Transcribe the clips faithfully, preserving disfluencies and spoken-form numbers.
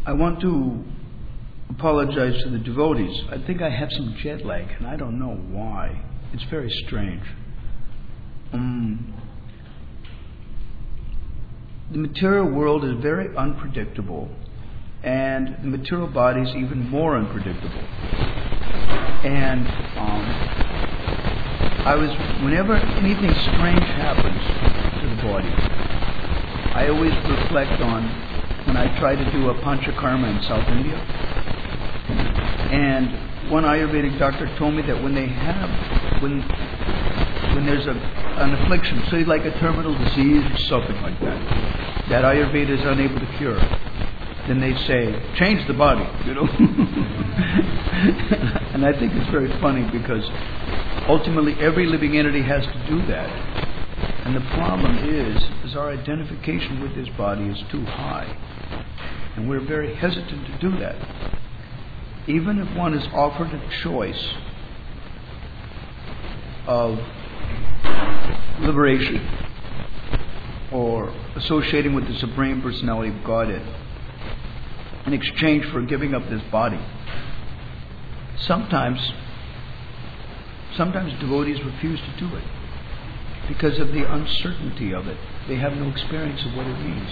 I want to apologize to the devotees. I think I have some jet lag, and I don't know why. It's very strange. Um, the material world is very unpredictable, and the material body is even more unpredictable. And um, I was, whenever anything strange happens to the body, I always reflect on when I try to do a panchakarma in South India. And one Ayurvedic doctor told me that when they have, when when there's a, an affliction, say like a terminal disease or something like that, that Ayurveda is unable to cure, then they say, change the body, you know. And I think it's very funny because ultimately every living entity has to do that. And the problem is, is our identification with this body is too high. And we're very hesitant to do that. Even if one is offered a choice of liberation or associating with the Supreme Personality of Godhead in exchange for giving up this body, sometimes sometimes devotees refuse to do it because of the uncertainty of it. They have no experience of what it means.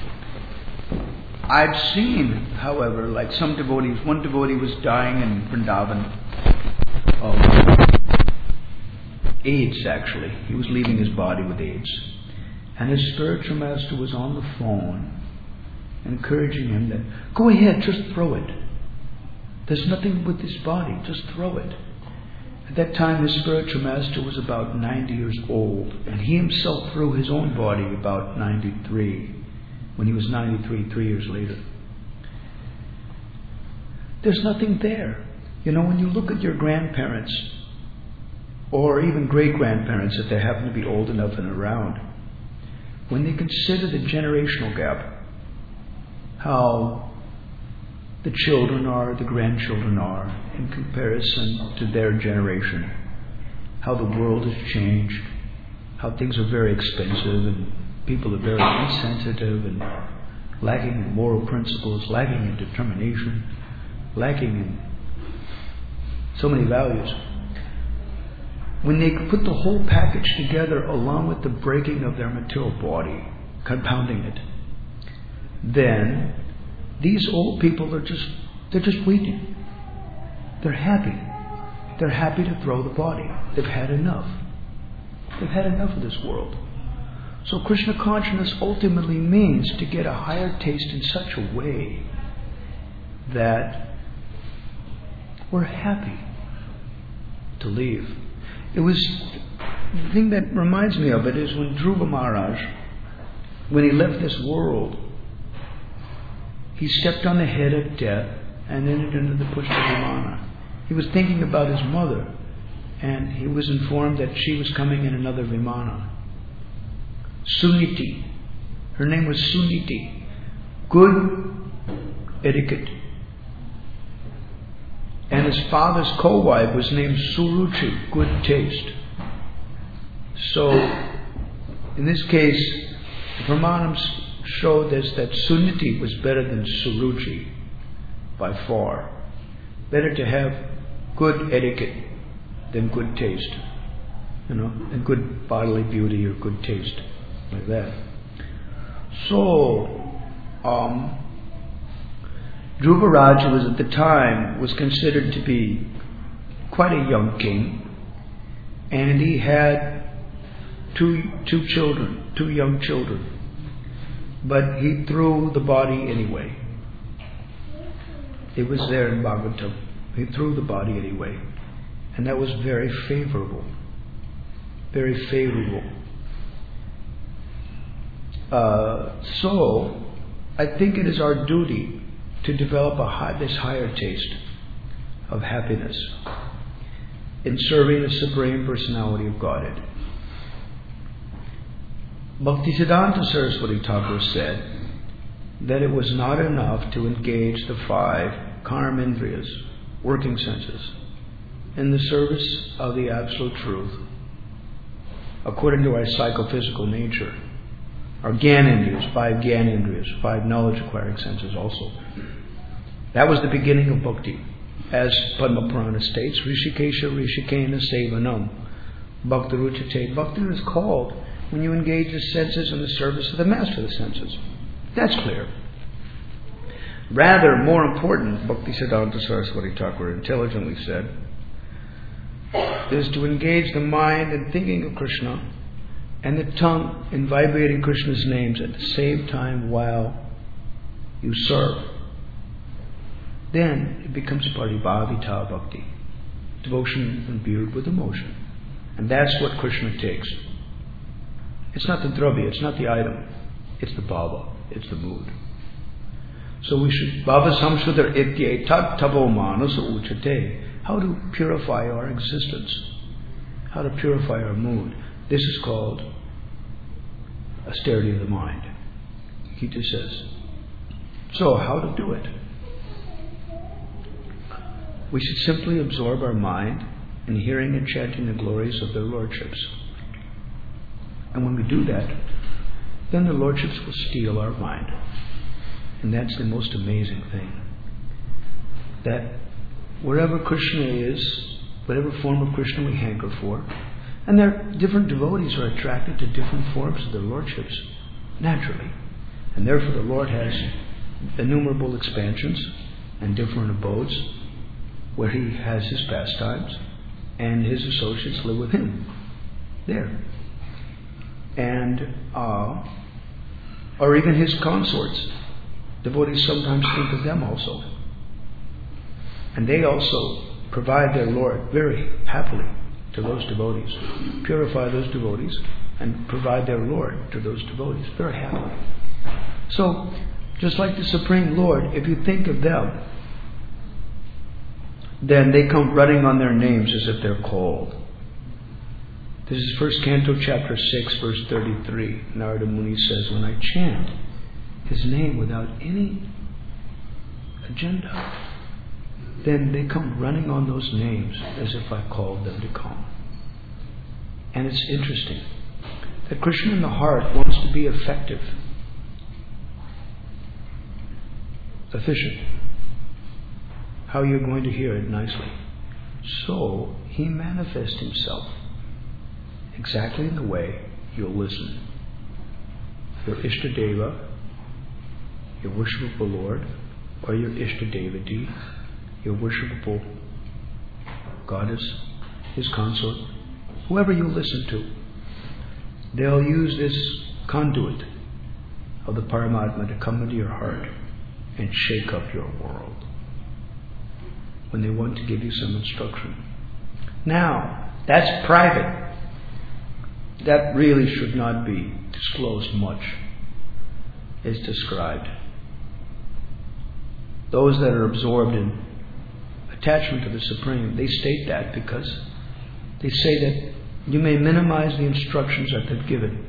I've seen, however, like some devotees, one devotee was dying in Vrindavan of AIDS, actually. He was leaving his body with AIDS. And his spiritual master was on the phone encouraging him that, go ahead, just throw it. There's nothing with this body, just throw it. At that time, his spiritual master was about ninety years old, and he himself threw his own body about ninety-three, when he was ninety-three, three years later. There's nothing there. You know, when you look at your grandparents, or even great-grandparents, if they happen to be old enough and around, when they consider the generational gap, how the children are, the grandchildren are, in comparison to their generation, how the world has changed, how things are very expensive, and people are very insensitive and lacking in moral principles, lacking in determination, lacking in so many values. When they put the whole package together along with the breaking of their material body, compounding it, then these old people are just, they're just waiting. They're happy. They're happy to throw the body. They've had enough. They've had enough of this world. So Krishna consciousness ultimately means to get a higher taste in such a way that we're happy to leave. It was, the thing that reminds me of it is when Dhruva Maharaj, when he left this world, he stepped on the head of death and entered into the Pushpa Vimana. He was thinking about his mother, and he was informed that she was coming in another Vimana. Suniti. Her name was Suniti. Good etiquette. And his father's co-wife was named Suruchi. Good taste. So, in this case, the Pramanams showed us that Suniti was better than Suruchi by far. Better to have good etiquette than good taste. You know, and good bodily beauty or good taste. Like that. So, um, Dhruva Raja was at the time was considered to be quite a young king, and he had two two children, two young children. But he threw the body anyway. It was there in Bhagavatam. He threw the body anyway, and that was very favorable, very favorable. Uh, so, I think it is our duty to develop a high, this higher taste of happiness in serving the Supreme Personality of Godhead. Bhaktisiddhanta Saraswati Thakur said that it was not enough to engage the five karmendriyas, working senses, in the service of the Absolute Truth, according to our psychophysical nature. Our Gyanendriyas, five Gyanendriyas, five knowledge acquiring senses also. That was the beginning of bhakti. As Padma Purana states, Rishikesha Rishikena Sevanam Bhakti Ruchate. Bhakti is called when you engage the senses in the service of the master of the senses. That's clear. Rather, more important, Bhaktisiddhanta Saraswati Thakur intelligently said, is to engage the mind in thinking of Krishna and the tongue in vibrating Krishna's names at the same time while you serve. Then it becomes paribhavita bhakti, devotion imbued with emotion. And that's what Krishna takes. It's not the dravya, it's not the item, it's the bhava, it's the mood. So we should, bhava samsudar itye tat tavo manasa uchate, how to purify our existence, how to purify our mood. This is called austerity of the mind, Gita says. So how to do it? We should simply absorb our mind in hearing and chanting the glories of their lordships. And when we do that, then the lordships will steal our mind. And that's the most amazing thing. That wherever Krishna is, whatever form of Krishna we hanker for, and there different devotees are attracted to different forms of their lordships, naturally. And therefore the Lord has innumerable expansions and different abodes where He has His pastimes and His associates live with Him there. And, uh, or even His consorts. Devotees sometimes think of them also. And they also provide their Lord very happily to those devotees. Purify those devotees and provide their Lord to those devotees very happily. So, just like the Supreme Lord, if you think of them, then they come running on their names as if they're called. This is First Canto, Chapter six, verse thirty-three. Narada Muni says, when I chant His name without any agenda, then they come running on those names as if I called them to come. And it's interesting that Krishna in the heart wants to be effective, efficient. How you're going to hear it nicely. So He manifests Himself exactly in the way you'll listen. Your Ishtadeva, your worshipable Lord, or your Ishtadevati, your worshipable goddess, His consort, whoever you listen to, they'll use this conduit of the Paramatma to come into your heart and shake up your world when they want to give you some instruction. Now, that's private. That really should not be disclosed much. It's described. Those that are absorbed in attachment to the Supreme, they state that because they say that you may minimize the instructions that they've given.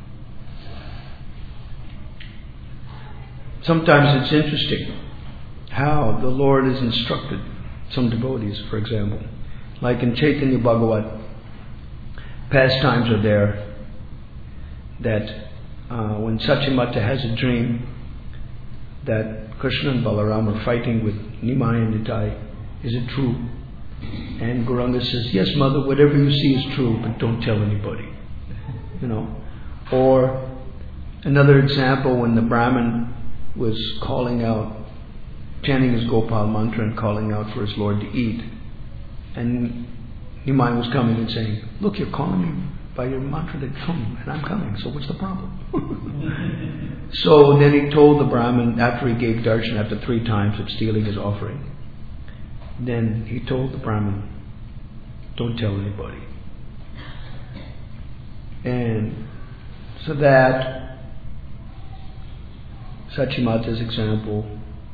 Sometimes it's interesting how the Lord is instructed some devotees, for example. Like in Chaitanya Bhagavat, pastimes are there that uh, when Sachimata has a dream that Krishna and Balaram are fighting with Nimai and Nitai, is it true? And Gauranga says, yes, mother, whatever you see is true, but don't tell anybody. You know. Or another example, when the Brahmin was calling out, chanting his Gopal mantra and calling out for his Lord to eat. And Nimai was coming and saying, look, you're calling me by your mantra to come, and I'm coming, so what's the problem? So then he told the Brahmin, after he gave darshan after three times of stealing his offering, then he told the Brahmin, don't tell anybody. And so that Sachimata's example,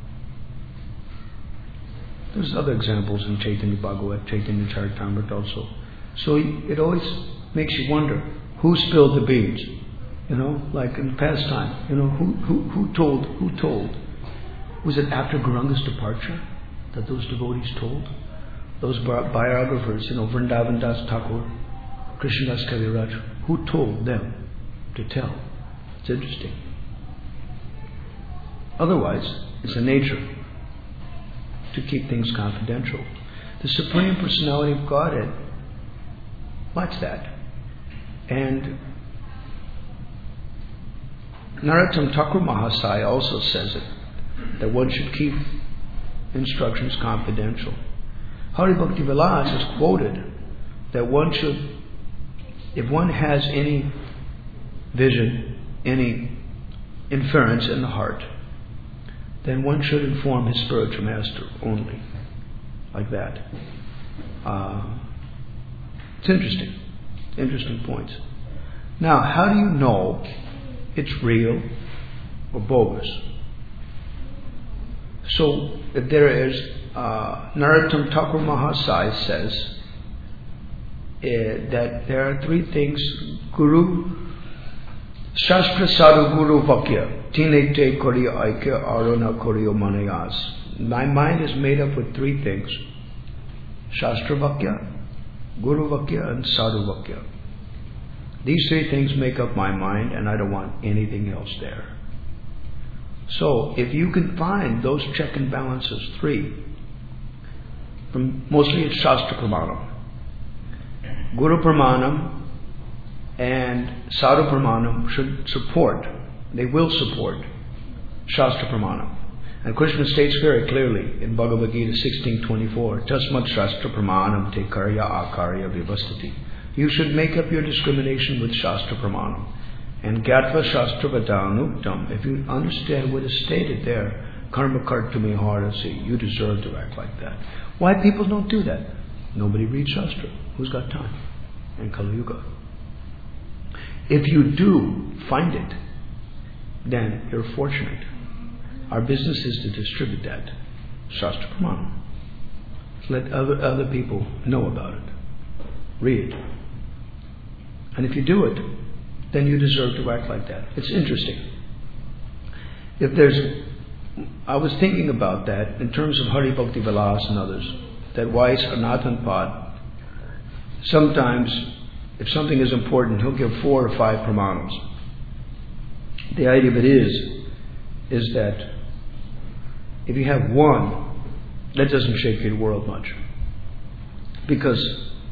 there's other examples in Chaitanya Bhagavat, Chaitanya Charitamrita also. So it always makes you wonder, who spilled the beans? You know, like in past time, you know, who, who, who told, who told? Was it after Gauranga's departure that those devotees told? Those biographers, you know, Vrindavan Das Thakur, Krishnadas Kaviraj, who told them to tell? It's interesting. Otherwise, it's the nature to keep things confidential. The Supreme Personality of Godhead wants that. And Narottam Thakur Mahasaya also says it, that one should keep instructions confidential. Hari Bhakti Vilas is quoted that one should, if one has any vision, any inference in the heart, then one should inform his spiritual master only. Like that. Uh, it's interesting. Interesting points. Now, how do you know it's real or bogus? So, if there is, uh, Narottam Thakur Mahasaya says uh, that there are three things: Guru, Shastra Sadhu Guru Vakya, Tine Te Koriya Aikya Arona Koriya Manayas. My mind is made up with three things: Shastra Vakya, Guru Vakya, and Sadhu Vakya. These three things make up my mind, and I don't want anything else there. So, if you can find those check and balances, three, from mostly it's Shastra Pramanam, Guru Pramanam, and Sadhu Pramanam should support, they will support Shastra Pramanam. And Krishna states very clearly in Bhagavad Gita sixteen twenty-four, Tasmat Shastra Pramanam te karya akarya vivastati. You should make up your discrimination with Shastra Pramanam. And Gatva Shastra Vadanuktam, if you understand what is stated there, Karma Kartumi Harasi, you deserve to act like that. Why people don't do that? Nobody reads Shastra. Who's got time? In Kali Yuga. If you do find it, then you're fortunate. Our business is to distribute that Shastra Pramanam. Let other other people know about it. Read it. And if you do it, then you deserve to act like that. It's interesting. If there's, I was thinking about that in terms of Hari Bhakti Vilas and others, that why Sanatan Pad, sometimes if something is important, he'll give four or five pramanams. The idea of it is, is that if you have one, that doesn't shake your world much. Because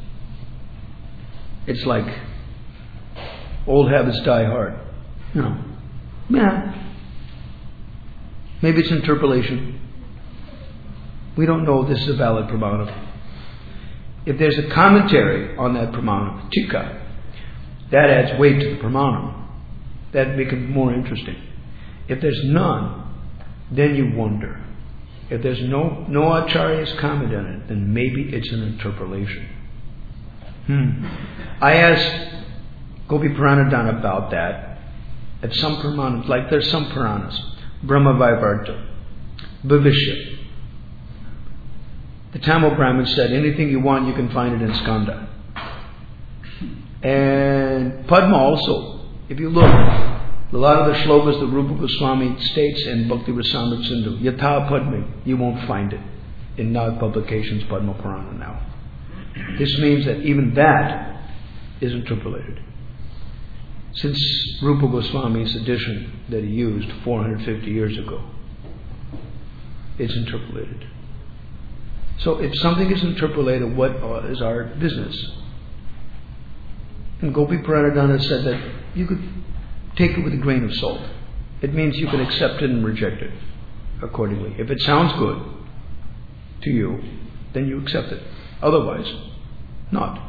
it's like old habits die hard. You know. Yeah. Maybe it's interpolation. We don't know if this is a valid pramanam. If there's a commentary on that pramanam, tika, that adds weight to the pramanam. That makes it more interesting. If there's none, then you wonder. If there's no no acharya's comment on it, then maybe it's an interpolation. Hmm. I asked Gopi Pranadhan about that. At some Puranas, like there's some Puranas, Brahma Vaivarta, Bhavishya. The Tamil Brahmin said, anything you want, you can find it in Skanda. And Padma also, if you look, a lot of the shlokas that Rupa Goswami states in Bhakti Rasamrita Sindhu, Yatha Padma, you won't find it in Nag Publications Padma Purana now. This means that even that is interpolated. Since Rupa Goswami's edition that he used four hundred fifty years ago, it's interpolated. So if something is interpolated, what is our business? And Gopi Pranadhana said that you could take it with a grain of salt. It means you can accept it and reject it accordingly. If it sounds good to you, then you accept it. Otherwise, not.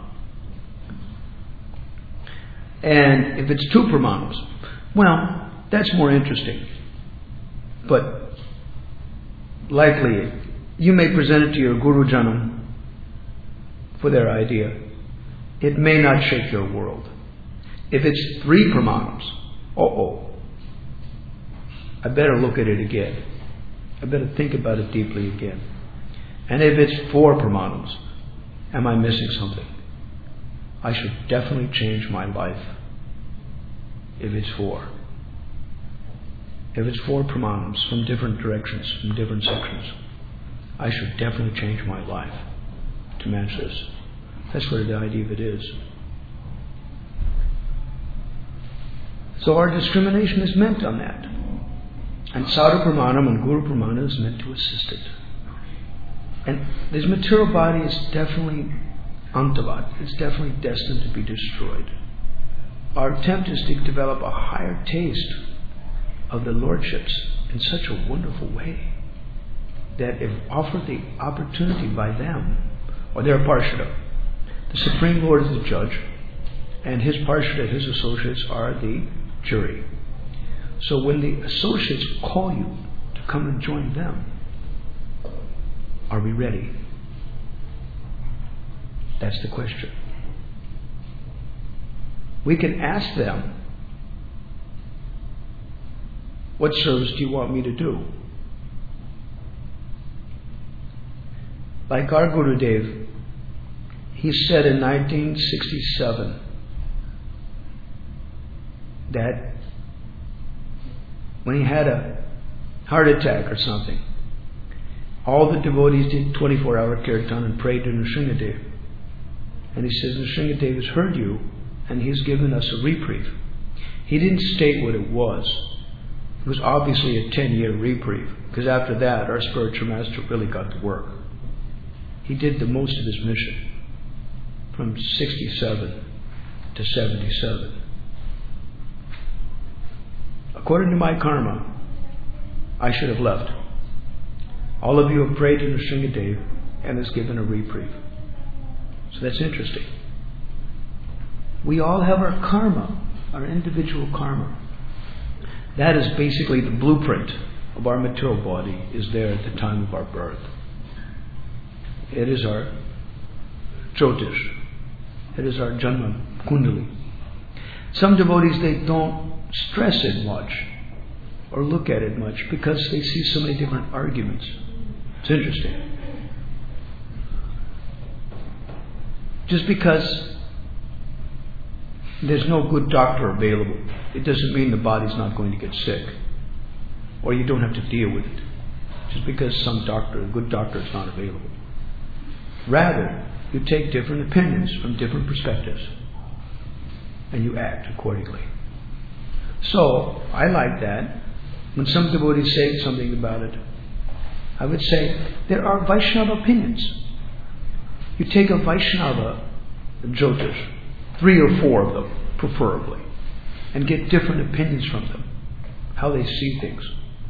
And if it's two pramanams, well, that's more interesting. But likely, you may present it to your Guru Janam for their idea. It may not shake your world. If it's three pramanams, uh-oh, I better look at it again. I better think about it deeply again. And if it's four pramanams, am I missing something? I should definitely change my life if it's four. If it's four pramanams from different directions, from different sections, I should definitely change my life to match this. That's what the idea of it is. So our discrimination is meant on that. And Sadhu Pramanam and Guru Pramanam is meant to assist it. And this material body is definitely antavat. It's definitely destined to be destroyed. Our attempt is to develop a higher taste of the lordships in such a wonderful way that if offered the opportunity by them, or their parshada, the Supreme Lord is the judge, and his parshada, his associates, are the jury. So when the associates call you to come and join them, are we ready? That's the question. We can ask them, what service do you want me to do? Like our Gurudev, he said in nineteen sixty-seven that when he had a heart attack or something, all the devotees did twenty-four hour kirtan and prayed to Nrsingadev. And he says, Nrsingadev has heard you and he's given us a reprieve. He didn't state what it was. It was obviously a ten year reprieve, because after that our spiritual master really got to work. He did the most of his mission from sixty-seven to seventy-seven. According to my karma, I should have left. All of you have prayed to Nrsingadev and is given a reprieve. So that's interesting. We all have our karma, our individual karma. That is basically the blueprint of our material body, is there at the time of our birth. It is our Jyotish. It is our Janma Kundali. Some devotees, they don't stress it much or look at it much because they see so many different arguments. It's interesting. Just because there's no good doctor available, it doesn't mean the body's not going to get sick, or you don't have to deal with it just because some doctor, a good doctor, is not available. Rather, you take different opinions from different perspectives and you act accordingly. So, I like that. When some devotees say something about it, I would say there are Vaishnava opinions. You take a Vaishnava Jyotish, three or four of them, preferably, and get different opinions from them, how they see things.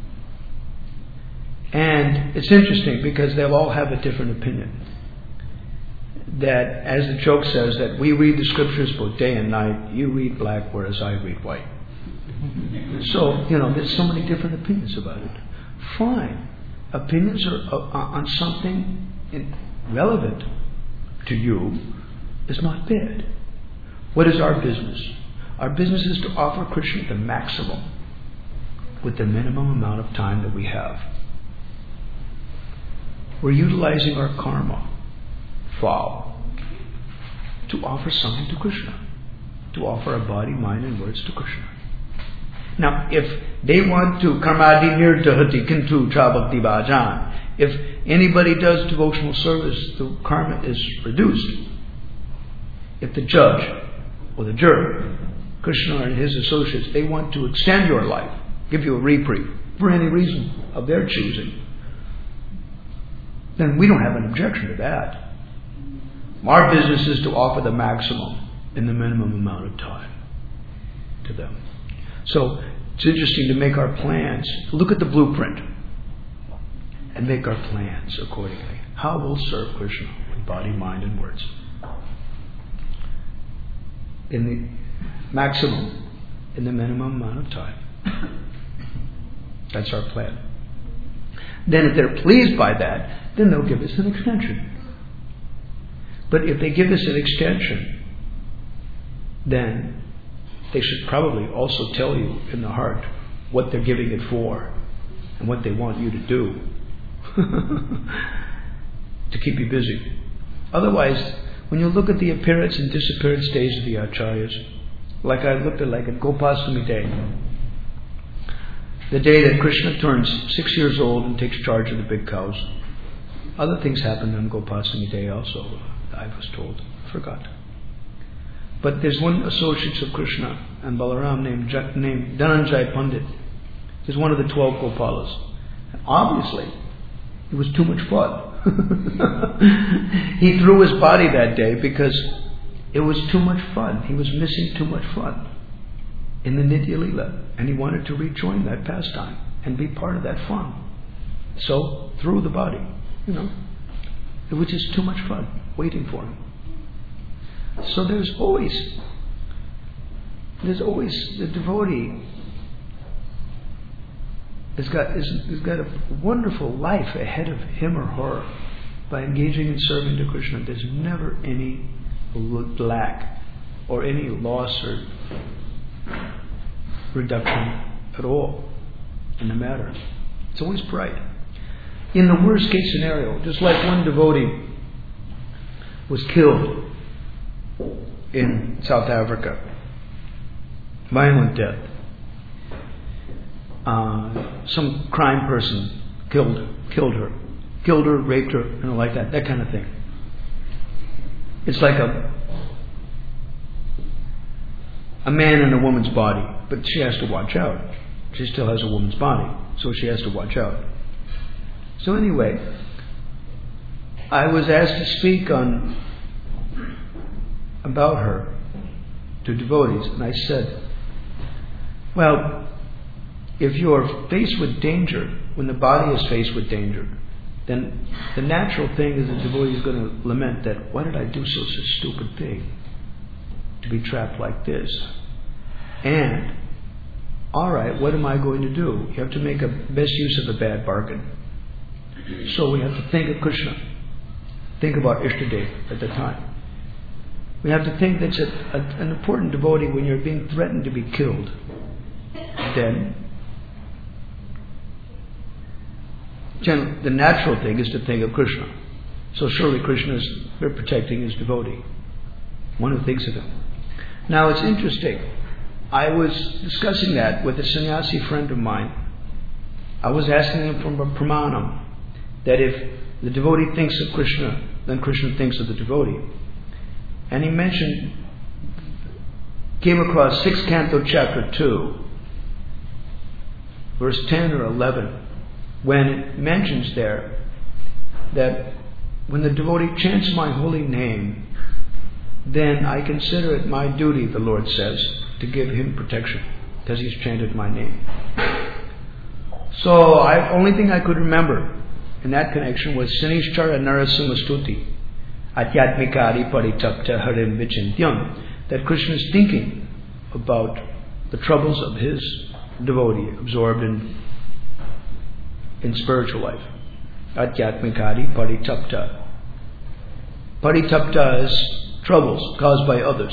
And it's interesting because they'll all have a different opinion. That, as the joke says, that we read the scriptures both day and night, you read black, whereas I read white. So, you know, there's so many different opinions about it. Fine. Opinions are uh, on something in, relevant to you is not bad. What is our business? Our business is to offer Krishna the maximum with the minimum amount of time that we have. We're utilizing our karma, vow, to offer something to Krishna, to offer our body, mind and words to Krishna. Now, if they want to karmadi nirdahati kintu chabhakti bhajan, if anybody does devotional service, the karma is reduced. If the judge or the jury, Krishna and his associates, they want to extend your life, give you a reprieve for any reason of their choosing, then we don't have an objection to that. Our business is to offer the maximum in the minimum amount of time to them. So it's interesting to make our plans, look at the blueprint and make our plans accordingly. How we'll serve Krishna with body, mind and words in the maximum, in the minimum amount of time. That's our plan. Then if they're pleased by that, then they'll give us an extension. But if they give us an extension, then they should probably also tell you in the heart what they're giving it for and what they want you to do to keep you busy. Otherwise, when you look at the appearance and disappearance days of the acharyas, like I looked at like at Gopastami Day, the day that Krishna turns six years old and takes charge of the big cows. Other things happened on Gopastami Day also, I was told. I forgot. But there's one associate of Krishna and Balaram named, named Dhananjay Pandit. He's one of the twelve Gopalas. And obviously, it was too much fun. He threw his body that day because it was too much fun. He was missing too much fun in the Nitya Leela, and he wanted to rejoin that pastime and be part of that fun. So threw the body, you know. It was just too much fun waiting for him. So there's always, there's always the devotee has got, is, has got a wonderful life ahead of him or her by engaging in serving to Krishna. There's never any lack or any loss or reduction at all in the matter. It's always bright. In the worst case scenario, just like one devotee was killed in South Africa, violent death. Uh, some crime person killed killed her, killed her, raped her, you know, like that, that kind of thing. It's like a a man in a woman's body, but she has to watch out. She still has a woman's body, so she has to watch out. So anyway, I was asked to speak on about her to devotees, and I said, well, if you're faced with danger, when the body is faced with danger, then the natural thing is the devotee is going to lament that, why did I do such a stupid thing to be trapped like this? And, alright, what am I going to do? You have to make a best use of a bad bargain. So we have to think of Krishna. Think about Ishtadev at the time. We have to think that's a, a, an important devotee when you're being threatened to be killed. Then, generally, the natural thing is to think of Krishna. So surely Krishna is protecting his devotee. One who thinks of him. Now it's interesting. I was discussing that with a sannyasi friend of mine. I was asking him from a pramanam that if the devotee thinks of Krishna, then Krishna thinks of the devotee. And he mentioned, came across sixth canto chapter two, verse ten or eleven, when it mentions there that when the devotee chants my holy name, then I consider it my duty, the Lord says, to give him protection, because he's chanted my name. So the only thing I could remember in that connection was Sinishchara Narasimha Stuti, Atyatmikari Paritapta Harim Vichintyam, that Krishna is thinking about the troubles of his devotee absorbed in, in spiritual life. Atyatmikari Paritapta. Paritapta is troubles caused by others.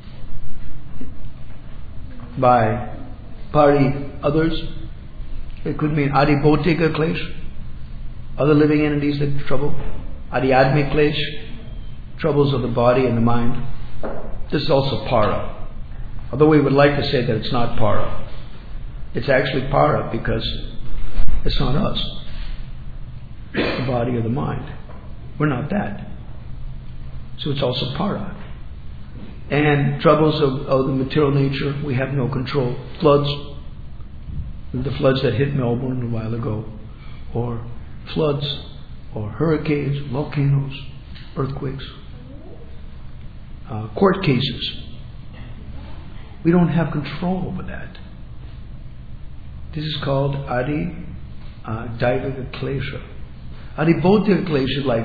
By pari, others, it could mean adibhotika klesh, other living entities that trouble. Adhyatmik klesh, troubles of the body and the mind. This is also para. Although we would like to say that it's not para. It's actually para because it's not us. The body or the mind. We're not that. So it's also para. And troubles of, of the material nature, we have no control. Floods, the floods that hit Melbourne a while ago, or floods, or hurricanes, volcanoes, earthquakes, uh, court cases. We don't have control over that. This is called Adi uh, Daivika Klesha. Adi Bhautika Klesha, like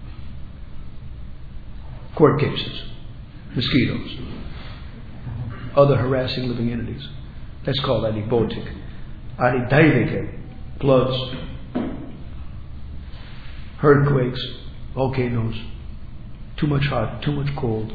court cases, mosquitoes, other harassing living entities. That's called Adi Bhautik. Adi Daivika, floods, earthquakes, volcanoes, too much hot, too much cold.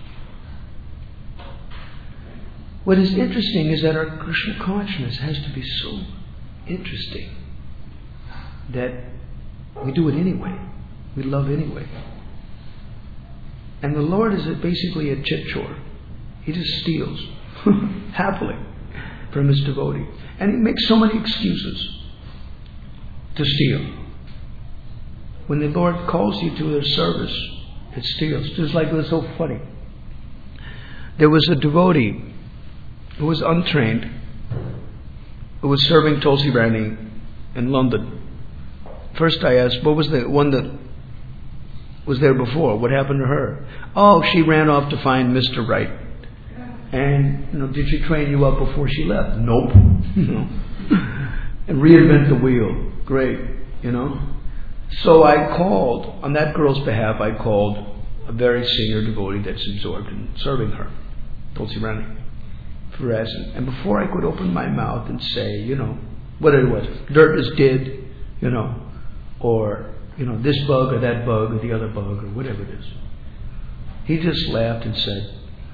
What is interesting is that our Krishna consciousness has to be so interesting that we do it anyway. We love anyway. And the Lord is basically a chitchor. He just steals happily from his devotee. And he makes so many excuses to steal. When the Lord calls you to his service, it steals. Just like it was so funny. There was a devotee who was untrained, who was serving Tulsi Rani in London. First I asked, what was the one that was there before? What happened to her? Oh, she ran off to find Mister Right. And, you know, did she train you up before she left? Nope. You know. And reinvent the wheel. Great. You know. So I called, on that girl's behalf, I called a very senior devotee that's absorbed in serving her, Tulsi Rani, for asking. And before I could open my mouth and say, you know, what it was, dirt is dead, you know, or, you know, this bug or that bug or the other bug or whatever it is, he just laughed and said,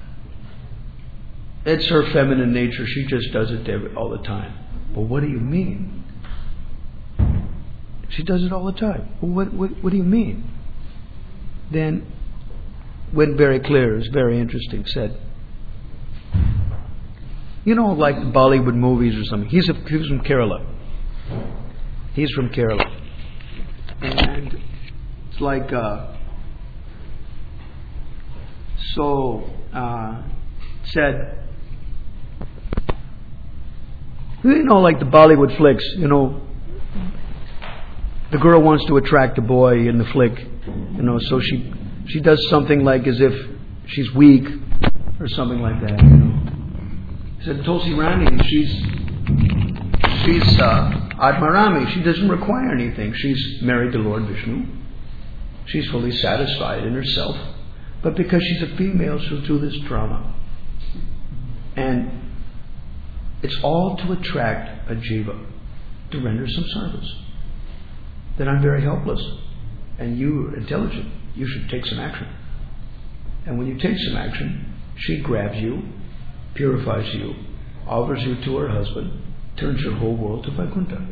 it's her feminine nature, she just does it every, all the time. Well, what do you mean? She does it all the time. Well, what, what, what do you mean? Then went very clear, it was very interesting, said, you know, like the Bollywood movies or something. He's, a, he's from Kerala. He's from Kerala. And it's like, uh, so, uh, said, you know, like the Bollywood flicks, you know, the girl wants to attract the boy in the flick, you know, so she she does something like as if she's weak or something like that, you know. He said, Tulsi Rani, she's she's uh, Atmarami. She doesn't require anything. She's married to Lord Vishnu. She's fully satisfied in herself. But because she's a female, she'll do this drama. And it's all to attract a jiva, to render some service. Then I'm very helpless. And you're intelligent. You should take some action. And when you take some action, she grabs you, purifies you, offers you to her husband, turns your whole world to Vaikuntha.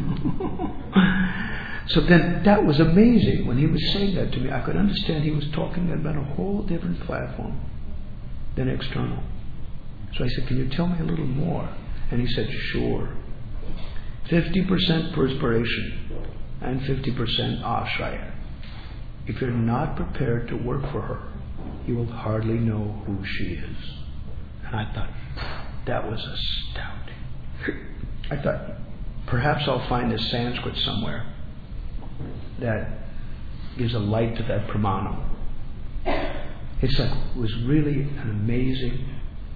So then that was amazing. When he was saying that to me, I could understand he was talking about a whole different platform than external. So I said, can you tell me a little more? And he said, sure. fifty percent perspiration and fifty percent ashraya. If you're not prepared to work for her, you will hardly know who she is. And I thought, that was astounding. I thought, perhaps I'll find a Sanskrit somewhere that gives a light to that pramana. It's like, it was really an amazing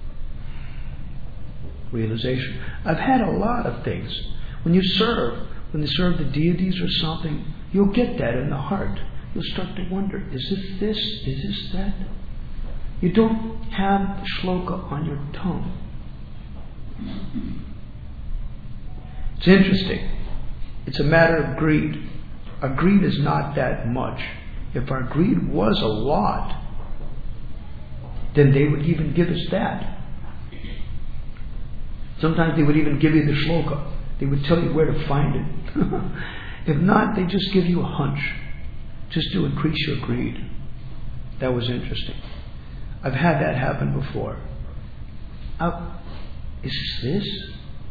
realization. I've had a lot of things. When you serve, when you serve the deities or something, you'll get that in the heart. You'll start to wonder, is this this? Is this that? You don't have shloka on your tongue. It's interesting. It's a matter of greed. Our greed is not that much. If our greed was a lot, then they would even give us that. Sometimes they would even give you the shloka. They would tell you where to find it. If not, they just give you a hunch, just to increase your greed. That was interesting. I've had that happen before. Uh, is this this?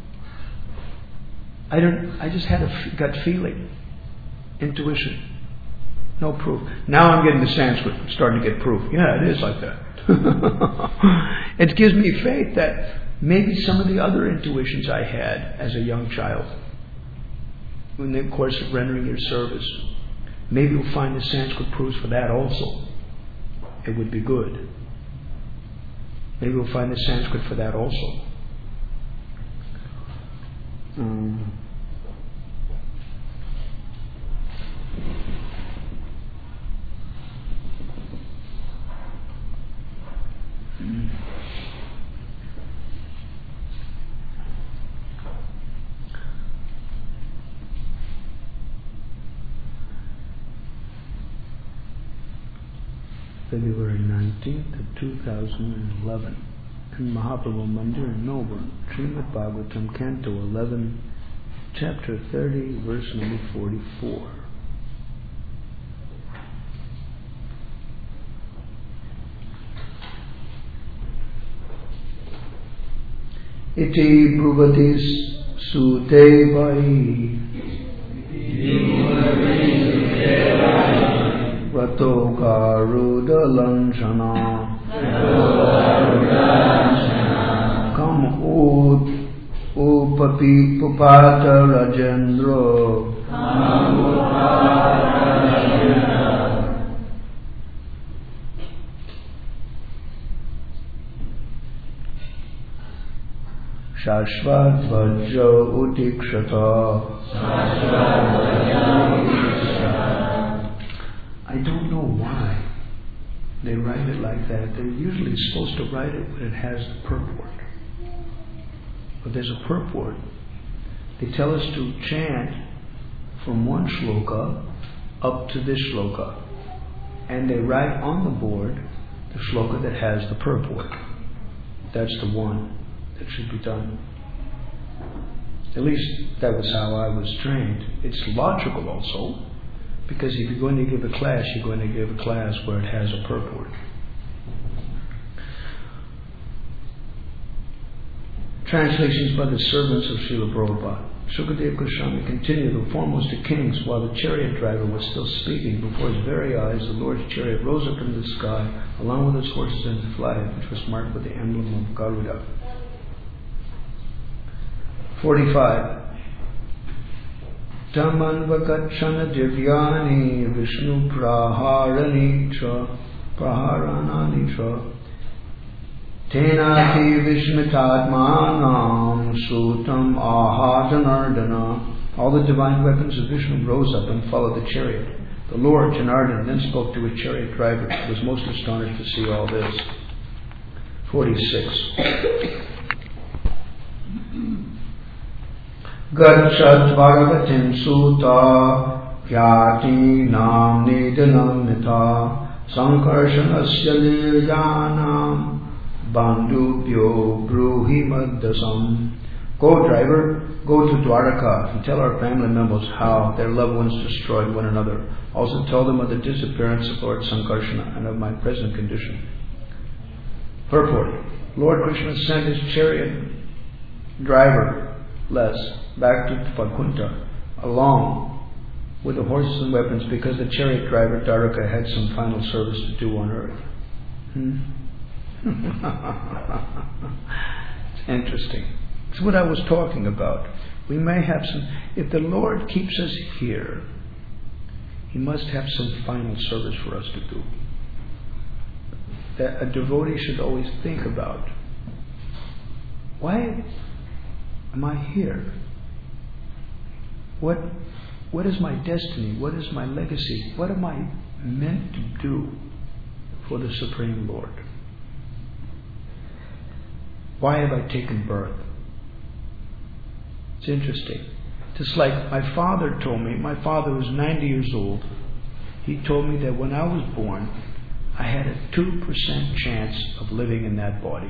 I don't. I just had a f- gut feeling, intuition, no proof. Now I'm getting the Sanskrit, I'm starting to get proof. Yeah, it is like that. It gives me faith that maybe some of the other intuitions I had as a young child, in the course of rendering your service, maybe we'll find the Sanskrit proofs for that also. It would be good. Maybe we'll find the Sanskrit for that also. Um, February nineteenth of two thousand eleven in Mahaprabhu Mandir in Melbourne, Srimad Bhagavatam, Canto eleven, Chapter thirty, verse number forty-four. Iti Bhuvatis Sute Vai Vato Garuda Lanchana Kam Ud Upapi Pupata Rajendro Shashvat Vajra Udikshata. I don't know why they write it like that. They're usually supposed to write it when it has the purport. But there's a purport. They tell us to chant from one shloka up to this shloka. And they write on the board the shloka that has the purport. That's the one that should be done. At least that was how I was trained. It's logical also, because if you're going to give a class, you're going to give a class where it has a purport. Translations by the servants of Srila Prabhupada. Shukadev Goswami continued, the foremost of kings, while the chariot driver was still speaking, before his very eyes the Lord's chariot rose up into the sky, along with its horses and flag, which was marked with the emblem of Garuda. forty-five. Tamanvakachana divyani Vishnu praharani cha praharanani cha Tenati Vishmitadmanam Sutam Ahajanardana. All the divine weapons of Vishnu rose up and followed the chariot. The Lord, Janardana, then spoke to his chariot driver, who was most astonished to see all this. forty-six. Gachat Bhagavatim Sutta Yati Nam Nidanam Nita Sankarshanasya Liryanam Bandubhyo Bruhi Maddasam. Go, driver, go to Dwaraka and tell our family members how their loved ones destroyed one another. Also tell them of the disappearance of Lord Sankarsana and of my present condition. Purport. Lord Krishna sent his chariot driver, Les, back to Vakunta, along with the horses and weapons, because the chariot driver, Dwaraka, had some final service to do on earth. Hmm? It's interesting. It's what I was talking about. We may have some, if the Lord keeps us here, He must have some final service for us to do. That a devotee should always think about, why am I here? What, what is my destiny? What is my legacy? What am I meant to do for the Supreme Lord? Why have I taken birth? It's interesting. Just like my father told me, my father was ninety years old. He told me that when I was born, I had a two percent chance of living in that body.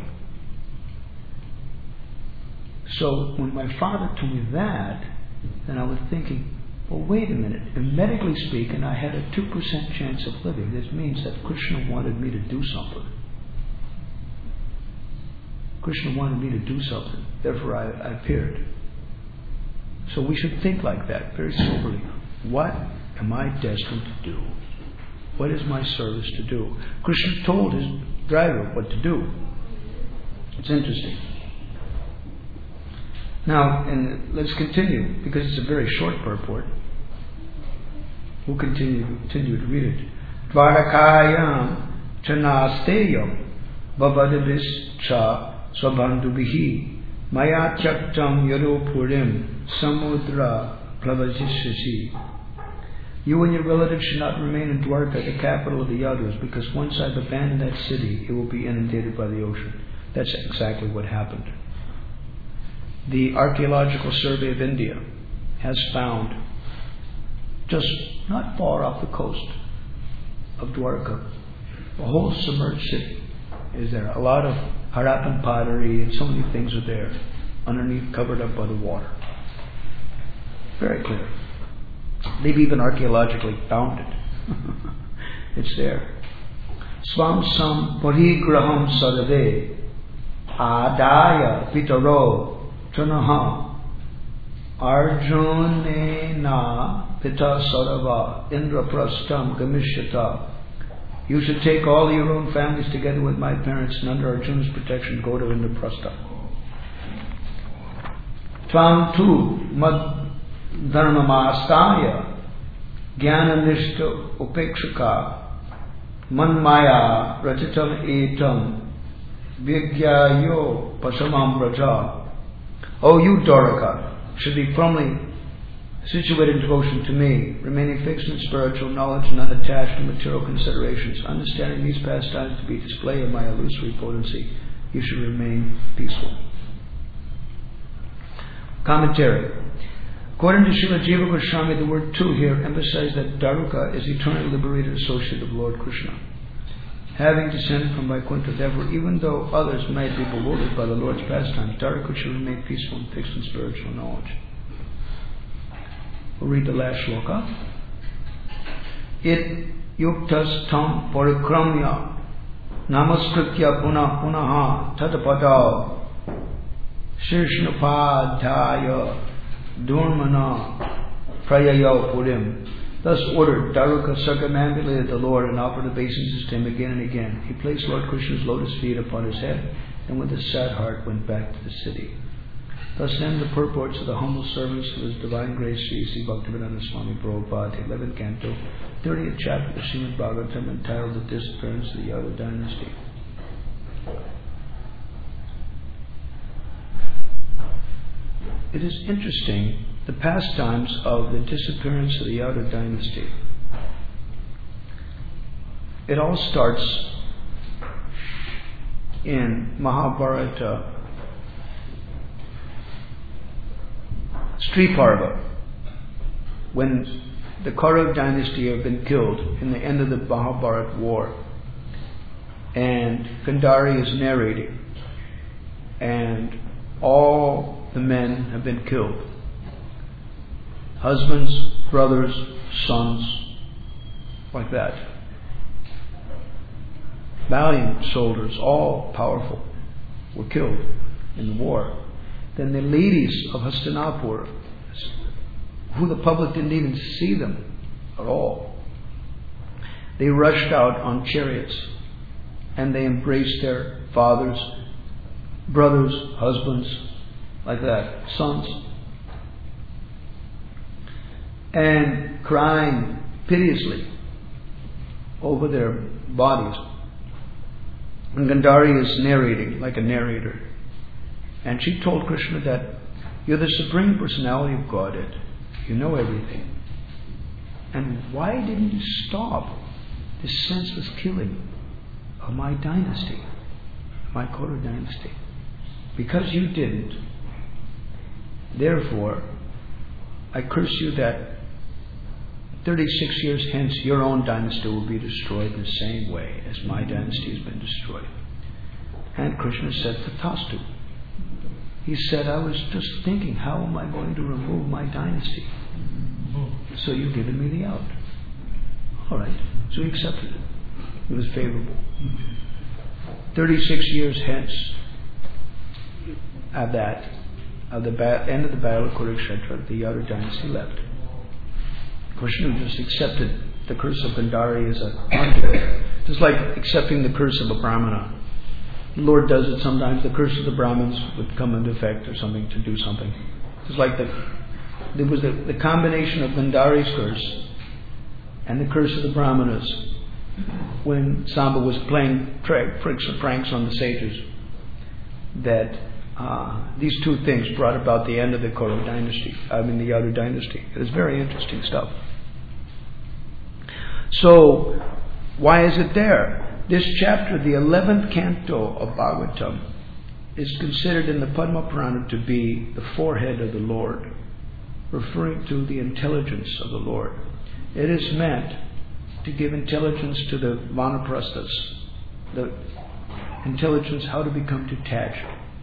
So when my father told me that, then I was thinking, well, wait a minute. If medically speaking, I had a two percent chance of living, this means that Krishna wanted me to do something. Krishna wanted me to do something. Therefore, I, I appeared. So we should think like that, very soberly. What am I destined to do? What is my service to do? Krishna told his driver what to do. It's interesting. Now, and let's continue, because it's a very short purport. We'll continue, continue to read it. Dvarakayam chanasteyam bhavadavis cha Swabandhubihi Maya Chaktam Yadopurim Samudra Plavajishasi. You and your relatives should not remain in Dwarka, the capital of the Yadus, because once I've abandoned that city, it will be inundated by the ocean. That's exactly what happened. The Archaeological Survey of India has found, just not far off the coast of Dwarka, a whole submerged city is there. A lot of Harappan pottery and so many things are there, underneath, covered up by the water. Very clear. They've even archaeologically found it. It's there. Swam sam parigraham sarave adaya pitaro tranaha arjunena pita sarava indraprastam gamishyata. You should take all your own families together with my parents, and under Arjuna's protection go to Indraprastha. Tvam tu mad dharmamastaya jnananishta upekshaka manmaya rachitam etam vigyayo pasamam raja O you, Dwaraka, should be firmly situated in devotion to me, remaining fixed in spiritual knowledge and unattached to material considerations, understanding these pastimes to be display of my illusory potency, you should remain peaceful. Commentary. According to Srila Jiva Goswami, the word tu here emphasizes that Dwaraka is eternally liberated associate of Lord Krishna, having descended from Vaikuntha. Therefore, even though others might be bewildered by the Lord's pastimes, Dwaraka should remain peaceful and fixed in spiritual knowledge. We'll read the last shloka. It yuktas tam parikramya namaskritya punah punaha tatapada shirshnapadhaya durmana prayayo purim. Thus ordered, Dwaraka circumambulated the Lord and offered obeisances to him again and again. He placed Lord Krishna's lotus feet upon his head and with a sad heart went back to the city. Thus end the purports of the humble servants of His Divine Grace Sri Sri Bhaktivedanta Swami Prabhupada, eleventh canto, thirtieth chapter of the Srimad Bhagavatam, entitled The Disappearance of the Yadu Dynasty. It is interesting, the pastimes of the disappearance of the Yadu Dynasty. It all starts in Mahabharata Sri Parva, when the Kaurav dynasty have been killed in the end of the Mahabharata war, and Gandhari is narrating, and all the men have been killed. Husbands, brothers, sons, like that. Valiant soldiers, all powerful, were killed in the war. Then the ladies of Hastinapur, who the public didn't even see them at all, they rushed out on chariots and they embraced their fathers, brothers, husbands, like that, sons, and crying piteously over their bodies. And Gandhari is narrating like a narrator. And she told Krishna that you're the Supreme Personality of Godhead. You know everything. And why didn't you stop this senseless killing of my dynasty, my Kaura dynasty? Because you didn't. Therefore, I curse you that thirty-six years hence your own dynasty will be destroyed in the same way as my dynasty has been destroyed. And Krishna said, Tathastu. He said, I was just thinking, how am I going to remove my dynasty? So you've given me the out. All right. So he accepted it. It was favorable. thirty-six years hence, at that, at the ba- end of the battle of Kurukshetra, the Yadu dynasty left. Krishna just accepted the curse of Gandhari as a contract. Just like accepting the curse of a Brahmana. The Lord does it sometimes. The curse of the Brahmins would come into effect or something to do something. It's like the there was the, the combination of Gandhari's curse and the curse of the Brahmanas when Samba was playing tra- pranks on the sages, that uh, these two things brought about the end of the Kaurav dynasty, I mean the Yadu dynasty. It is very interesting stuff. So, why is it there? This chapter, the eleventh canto of Bhagavatam, is considered in the Padma Purana to be the forehead of the Lord, referring to the intelligence of the Lord. It is meant to give intelligence to the Vanaprasthas, the intelligence how to become detached.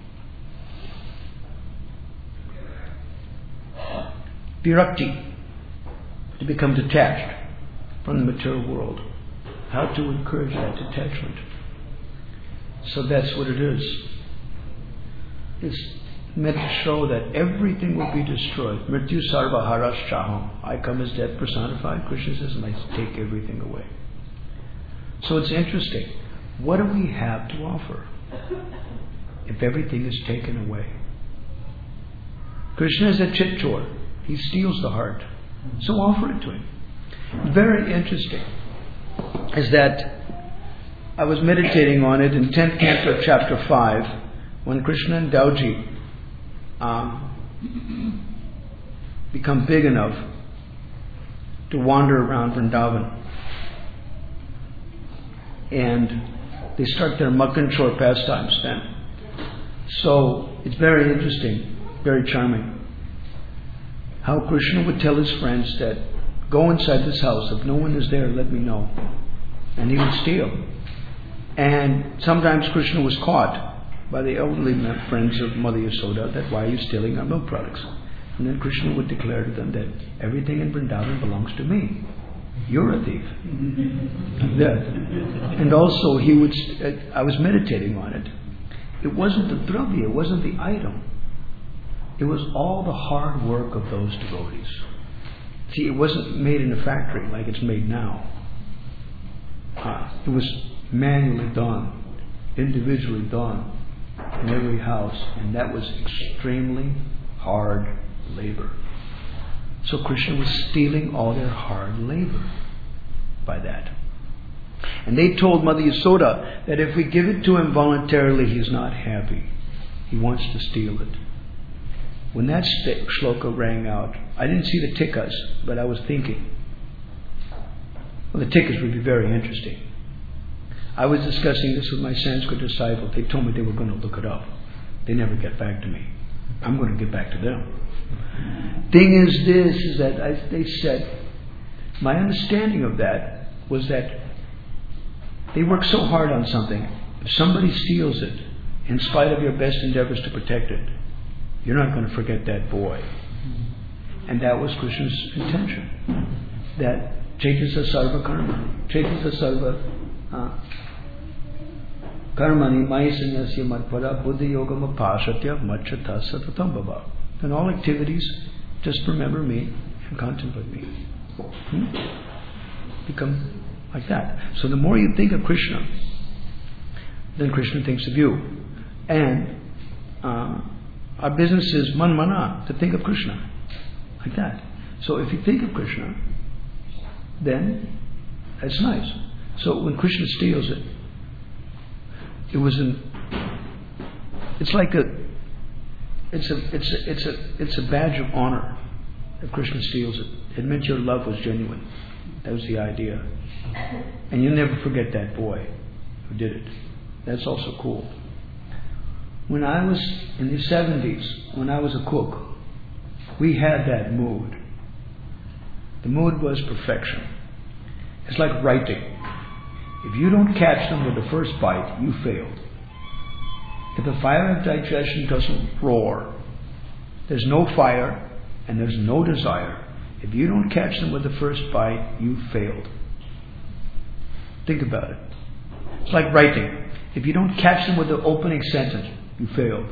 Virakti, to become detached from the material world. How to encourage that detachment. So that's what it is. It's meant to show that everything will be destroyed. Mrityu sarva haraschaham. I come as death personified. Krishna says, and I take everything away. So it's interesting. What do we have to offer if everything is taken away? Krishna is a chittor. He steals the heart. So offer it to him. Very interesting is that I was meditating on it in tenth canto, chapter five, when Krishna and Dauji um, become big enough to wander around Vrindavan. And they start their Makkanchor pastimes then. So it's very interesting, very charming, how Krishna would tell his friends that, go inside this house, if no one is there, let me know. And he would steal. And sometimes Krishna was caught by the elderly friends of Mother Yasoda that, why are you stealing our milk products? And then Krishna would declare to them that everything in Vrindavan belongs to me. You're a thief. Like that. And also he would, I was meditating on it. It wasn't the dravya, it wasn't the item. It was all the hard work of those devotees. See, it wasn't made in a factory like it's made now. Uh, it was manually done, individually done in every house, and that was extremely hard labor. So Krishna was stealing all their hard labor by that. And they told Mother Yasoda that if we give it to him voluntarily, he's not happy. He wants to steal it. When that shloka rang out, I didn't see the tikkas, but I was thinking, well, the tikkas would be very interesting. I was discussing this with my Sanskrit disciples. They told me they were going to look it up. They never get back to me. I'm going to get back to them. Thing is this, is that I, they said, my understanding of that was that they work so hard on something. If somebody steals it, in spite of your best endeavors to protect it, you're not going to forget that boy. And that was Krishna's intention. That Chaitasa Sarva Karma. Chaitasa Sarva Karmani Maisanyasya Madpada Buddha Yogama Pashatya Machata Satatam Bhava. In all activities, just remember me and contemplate me. Hmm? Become like that. So the more you think of Krishna, then Krishna thinks of you. And uh, our business is man mana, to think of Krishna. Like that. So if you think of Krishna, then that's nice. So when Krishna steals it, it was an it's like a it's a it's a it's a it's a badge of honor if Krishna steals it. It meant your love was genuine. That was the idea. And you'll never forget that boy who did it. That's also cool. When I was in the seventies, when I was a cook, we had that mood. The mood was perfection. It's like writing. If you don't catch them with the first bite, you failed. If the fire of digestion doesn't roar, there's no fire and there's no desire. If you don't catch them with the first bite, you failed. Think about it. It's like writing. If you don't catch them with the opening sentence, you failed.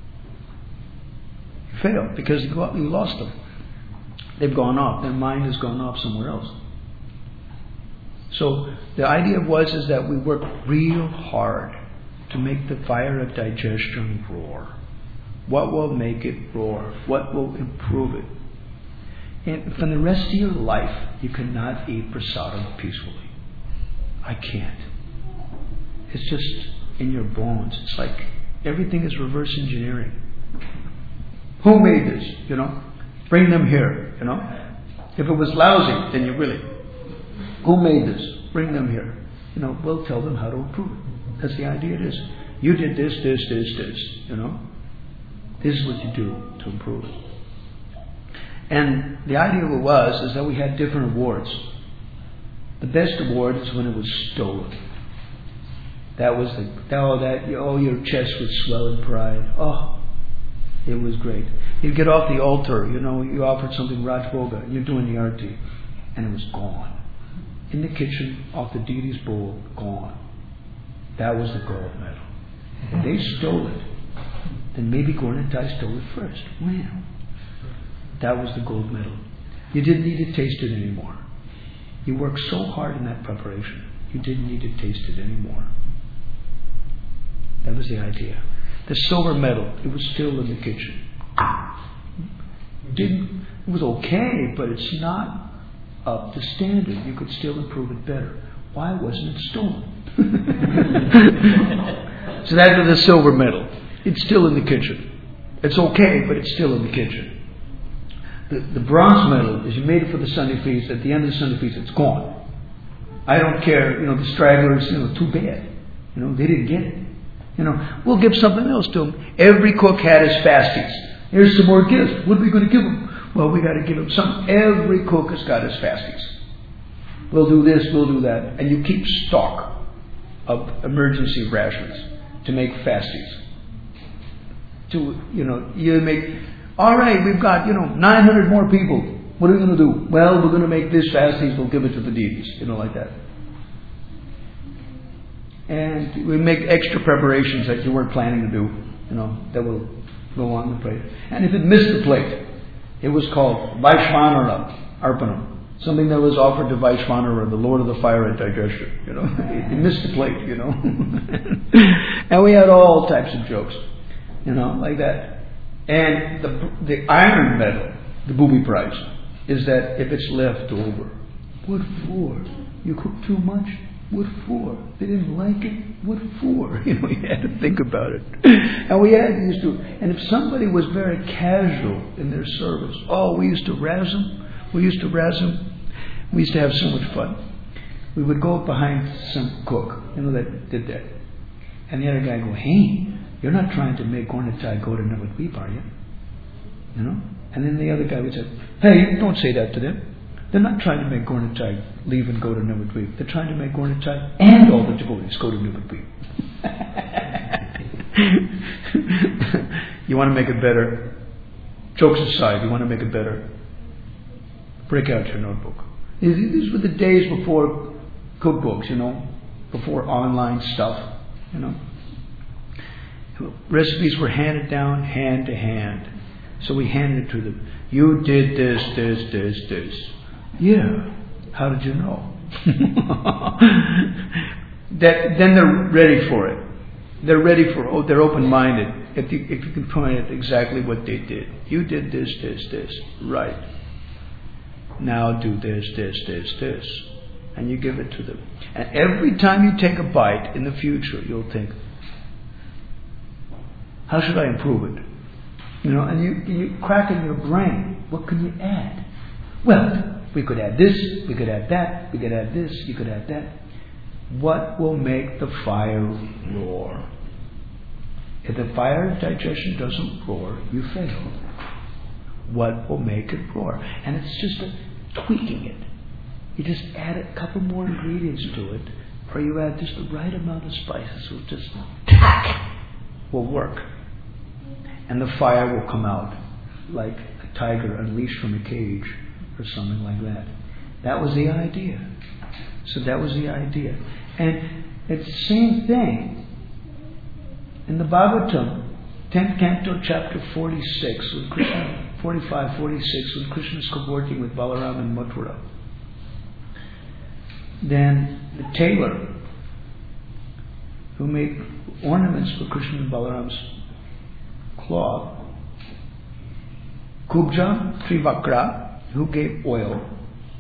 You failed because you lost them. They've gone off. Their mind has gone off somewhere else. So the idea was is that we work real hard to make the fire of digestion roar. What will make it roar? What will improve it? And for the rest of your life, you cannot eat prasadam peacefully. I can't. It's just in your bones. It's like everything is reverse engineering. Who made this? You know, bring them here. You know, if it was lousy, then you really. Who made this? Bring them here. You know, we'll tell them how to improve it. That's the idea. It is. You did this, this, this, this. You know, this is what you do to improve it. And the idea of it was is that we had different awards. The best award is when it was stolen. That was the oh that oh your chest would swell in pride. Oh, it was great. You'd get off the altar, you know, you offered something Rajbhoga, you're doing the arti, and it was gone. In the kitchen, off the deity's bowl, gone. That was the gold medal. If they stole it, then maybe Gaura-Nitai stole it first. Wow. That was the gold medal. You didn't need to taste it anymore. You worked so hard in that preparation, you didn't need to taste it anymore. That was the idea. The silver medal, it was still in the kitchen. Didn't, it was okay, but it's not up to standard. You could still improve it better. Why wasn't it stolen? So that was the silver medal. It's still in the kitchen. It's okay, but it's still in the kitchen. The, the bronze medal is you made it for the Sunday feast. At the end of the Sunday feast, it's gone. I don't care, you know, the stragglers, you know, too bad. You know, they didn't get it. You know, we'll give something else to them. Every cook had his fasties. Here's some more gifts. What are we going to give them? Well, we got to give them some. Every cook has got his fasties. We'll do this, we'll do that. And you keep stock of emergency rations to make fasties. To, you know, you make, all right, we've got, you know, nine hundred more people. What are we going to do? Well, we're going to make this fasties, we'll give it to the deities. You know, like that. And we make extra preparations that you weren't planning to do, you know, that will go on the plate. And if it missed the plate, it was called Vaishvanara Arpanam. Something that was offered to Vaishvanara, the Lord of the Fire and Digestion. You know, it missed the plate, you know. And we had all types of jokes, you know, like that. And the the iron medal, the booby prize, is that if it's left over, what for? You cooked too much? What for? They didn't like it? What for? You know, you had to think about it. And we had used to, and if somebody was very casual in their service, oh, we used to razz them. We used to razz them. We used to have so much fun. We would go behind some cook, you know, that did that. And the other guy would go, hey, you're not trying to make Gornatai go to Navadvip, are you? You know? And then the other guy would say, hey, don't say that to them. They're not trying to make Gornatai leave and go to Navadvip. They're trying to make Gornatai and all the devotees go to Navadvip. You want to make it better? Jokes aside, you want to make it better? Break out your notebook. These were the days before cookbooks, you know, before online stuff, you know. Recipes were handed down hand to hand. So we handed it to them. You did this, this, this, this. Yeah. How did you know? that, then they're ready for it. They're ready for, oh, they're open-minded. If you, if you can point at exactly what they did. You did this, this, this. Right. Now do this, this, this, this. And you give it to them. And every time you take a bite in the future, you'll think, how should I improve it? You know, and you, you crack in your brain, what can you add? Well, we could add this, we could add that, we could add this, you could add that. What will make the fire roar? If the fire of digestion doesn't roar, you fail. What will make it roar? And it's just a tweaking it. You just add a couple more ingredients to it, or you add just the right amount of spices, will just tack, will work. And the fire will come out like a tiger unleashed from a cage or something like that. That was the idea. So that was the idea. And it's the same thing in the Bhagavatam, tenth canto, chapter forty-six, when Krishna, forty-five, forty-six, when Krishna is cavorting with Balaram and Mathura. Then the tailor who made ornaments for Krishna and Balaram's cloth, Kubja Trivakra, who gave oil,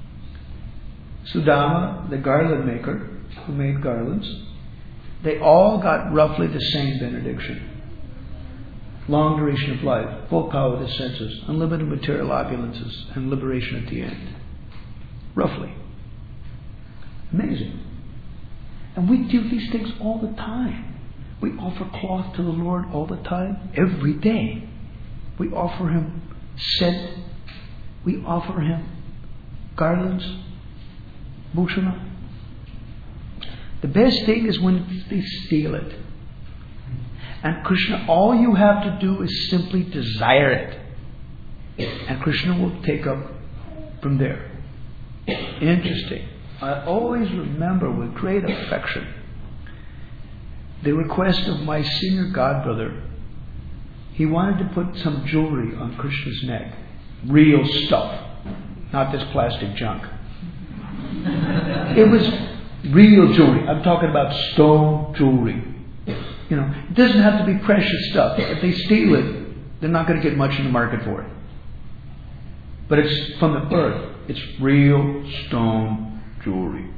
Sudama, the garland maker, who made garlands, they all got roughly the same benediction. Long duration of life, full power of the senses, unlimited material opulences, and liberation at the end. Roughly. Amazing. And we do these things all the time. We offer cloth to the Lord all the time, every day. We offer Him scent. We offer Him garlands, bhushana. The best thing is when they steal it. And Krishna, all you have to do is simply desire it. And Krishna will take up from there. Interesting. I always remember with great affection the request of my senior godbrother. He wanted to put some jewelry on Krishna's neck. Real stuff. Not this plastic junk. It was real jewelry. I'm talking about stone jewelry. You know, it doesn't have to be precious stuff. If they steal it, they're not going to get much in the market for it. But it's from the earth. It's real stone jewelry.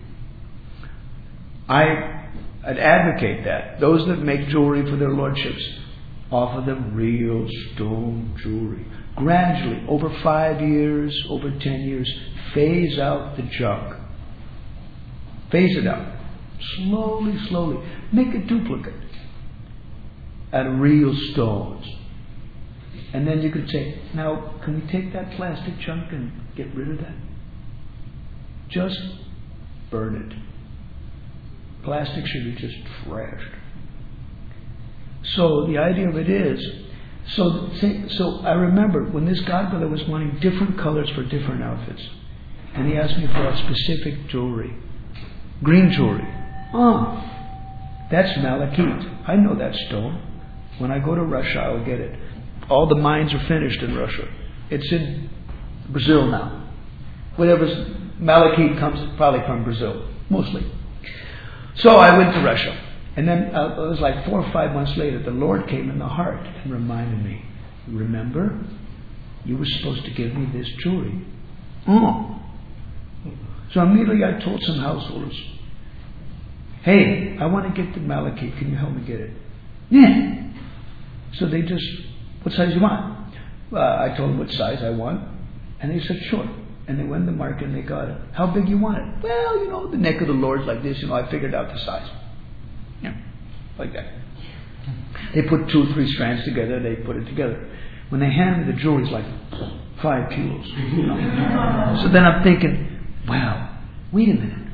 I I'd advocate that. Those that make jewelry for their lordships, offer them real stone jewelry. Gradually, over five years, over ten years, phase out the junk. Phase it out. Slowly, slowly. Make a duplicate out of real stones. And then you could say, now, can we take that plastic junk and get rid of that? Just burn it. Plastic should be just trashed. So the idea of it is, so so I remember when this godbrother was wanting different colors for different outfits. And he asked me for a specific jewelry. Green jewelry. Oh, that's malachite. I know that stone. When I go to Russia, I'll get it. All the mines are finished in Russia. It's in Brazil now. Whatever's malachite comes probably from Brazil, mostly. So I went to Russia. And then uh, it was like four or five months later, the Lord came in the heart and reminded me, remember, you were supposed to give me this jewelry. Oh. So immediately I told some householders, hey, I want to get the malachite. Can you help me get it? Yeah. So they just, what size do you want? Uh, I told them what size I want. And they said, sure. And they went to the market and they got it. How big you want it? Well, you know, the neck of the Lord's like this. You know, I figured out the size. Yeah, like that. They put two or three strands together. They put it together. When they hand me the jewelry, it's like five kilos. You know? So then I'm thinking, wow, wait a minute.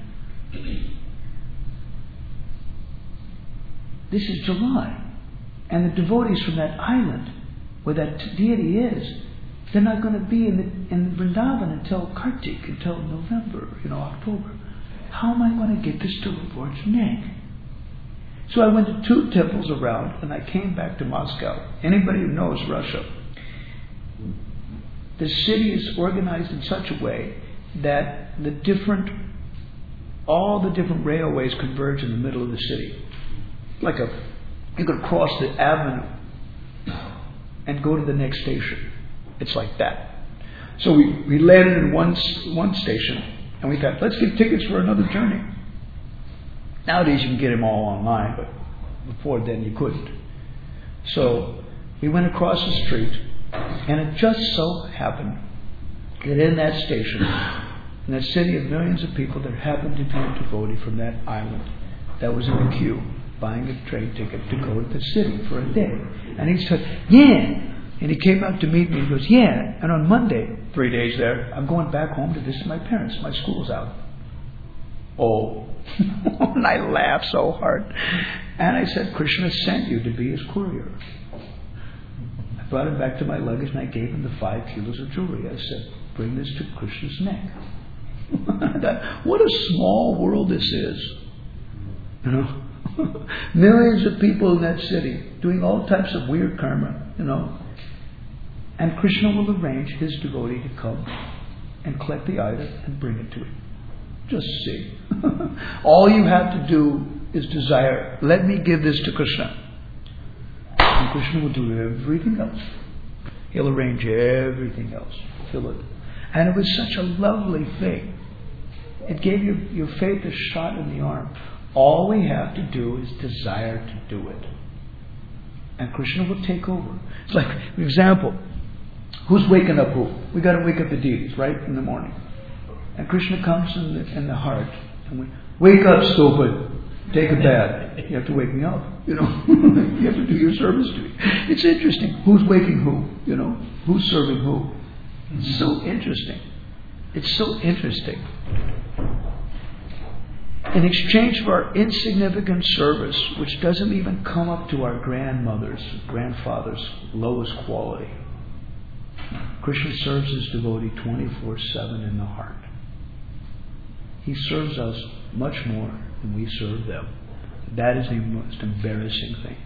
This is July. And the devotees from that island, where that deity is, they're not going to be in the, in Vrindavan until Kartik, until November, you know, October. How am I going to get this to the Lord's neck? So I went to two temples around, and I came back to Moscow. Anybody who knows Russia, the city is organized in such a way that the different, all the different railways converge in the middle of the city. Like a, you could cross the avenue and go to the next station. It's like that. So we, we landed in one one station, and we thought, let's get tickets for another journey. Nowadays you can get them all online, but before then you couldn't. So we went across the street, and it just so happened that in that station, in that city of millions of people, there happened to be a devotee from that island that was in the queue, buying a train ticket to go to the city for a day. And he said, yeah. And he came out to meet me and he goes, yeah. And on Monday, three days there, I'm going back home to visit my parents. My school's out. Oh. And I laughed so hard. And I said, Krishna sent you to be his courier. I brought him back to my luggage and I gave him the five kilos of jewelry. I said, bring this to Krishna's neck. What a small world this is. You know? Millions of people in that city doing all types of weird karma, you know. And Krishna will arrange his devotee to come and collect the item and bring it to him. Just see. All you have to do is desire, let me give this to Krishna. And Krishna will do everything else. He'll arrange everything else. Fill it. And it was such a lovely thing. It gave your, your faith a shot in the arm. All we have to do is desire to do it. And Krishna will take over. It's like, for example, who's waking up who? We got to wake up the deities, right, in the morning. And Krishna comes in the, in the heart. And we, wake up, stupid. Take a bath. You have to wake me up. You know, you have to do your service to me. It's interesting. Who's waking who? You know, who's serving who? It's so interesting. It's so interesting. In exchange for our insignificant service, which doesn't even come up to our grandmother's, grandfather's lowest quality, Krishna serves his devotee twenty-four seven in the heart. He serves us much more than we serve them. That is the most embarrassing thing.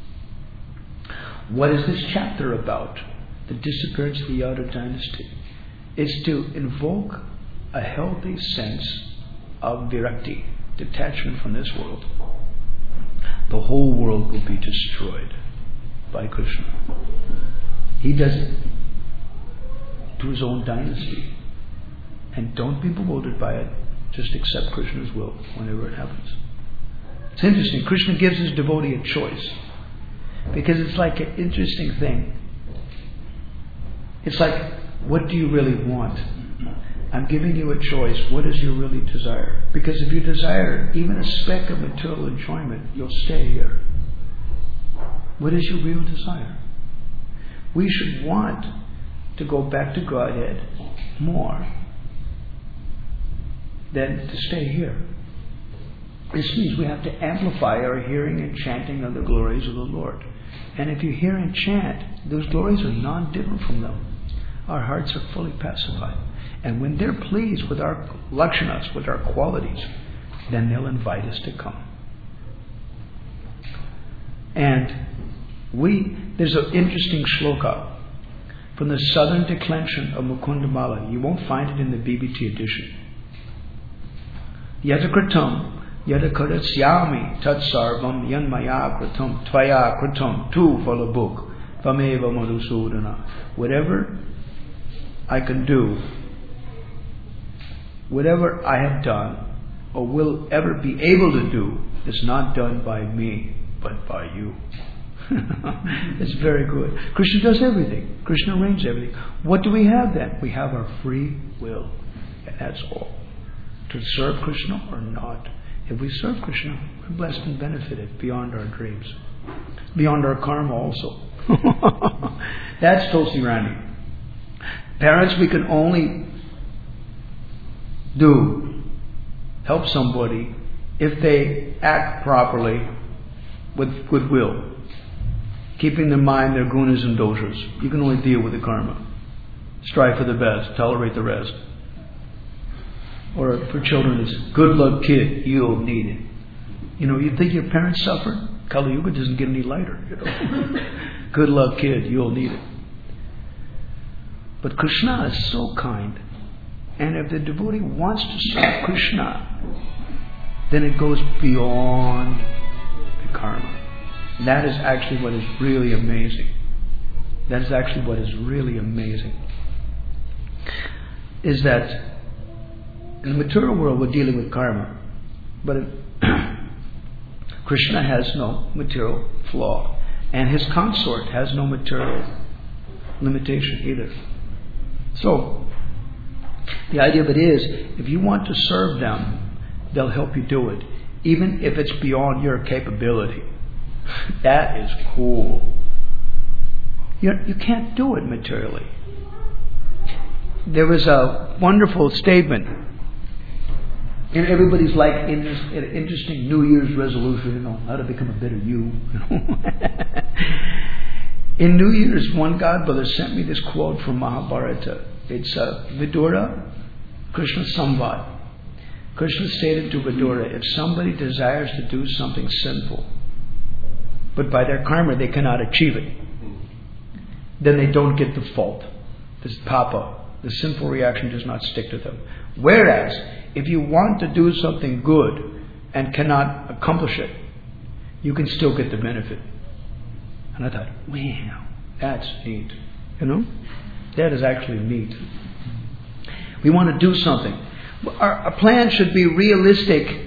What is this chapter about? The disappearance of the Yadu dynasty. It's to invoke a healthy sense of virakti, detachment from this world. The whole world will be destroyed by Krishna. He does it to his own dynasty. And don't be bewildered by it. Just accept Krishna's will whenever it happens. It's interesting. Krishna gives his devotee a choice. Because it's like an interesting thing. It's like, what do you really want? I'm giving you a choice. What is your really desire? Because if you desire even a speck of material enjoyment, you'll stay here. What is your real desire? We should want to go back to Godhead more than to stay here. This means we have to amplify our hearing and chanting of the glories of the Lord. And if you hear and chant, those glories are non-different from them. Our hearts are fully pacified. And when they're pleased with our lakshanas, with our qualities, then they'll invite us to come. And we, there's an interesting shloka from the southern declension of Mukundamala. You won't find it in the B B T edition. Yata kritam, yata karasyami, tat sarvam, yanmaya kritam, tvaya kritam, tu falabuk, vameva madhusudana. Whatever I can do, whatever I have done, or will ever be able to do, is not done by me, but by you. It's very good. Krishna does everything. Krishna arranges everything. What do we have then? We have our free will. And that's all. To serve Krishna or not. If we serve Krishna, we're blessed and benefited beyond our dreams. Beyond our karma also. That's Tulsi Rani. Parents, we can only do, help somebody if they act properly with goodwill. Keeping in mind their gunas and doshas. You can only deal with the karma. Strive for the best, tolerate the rest. Or for children, it's good luck kid, you'll need it. You know, you think your parents suffered? Kali Yuga doesn't get any lighter. You know? Good luck kid, you'll need it. But Krishna is so kind. And if the devotee wants to serve Krishna, then it goes beyond the karma. That is actually what is really amazing. That is actually what is really amazing. Is that in the material world we're dealing with karma. But it, Krishna has no material flaw. And his consort has no material limitation either. So, the idea of it is, if you want to serve them, they'll help you do it. Even if it's beyond your capability. That is cool. You you can't do it materially. There was a wonderful statement, and everybody's like in this interesting New Year's resolution, you know, how to become a better you. you know. In New Year's, one godbrother sent me this quote from Mahabharata. It's uh, Vidura Krishna Samvad. Krishna stated to Vidura, if somebody desires to do something sinful, but by their karma they cannot achieve it, then they don't get the fault. This papa, the sinful reaction does not stick to them. Whereas, if you want to do something good and cannot accomplish it, you can still get the benefit. And I thought, wow, that's neat. You know? That is actually neat. We want to do something. Our, our plan should be realistic.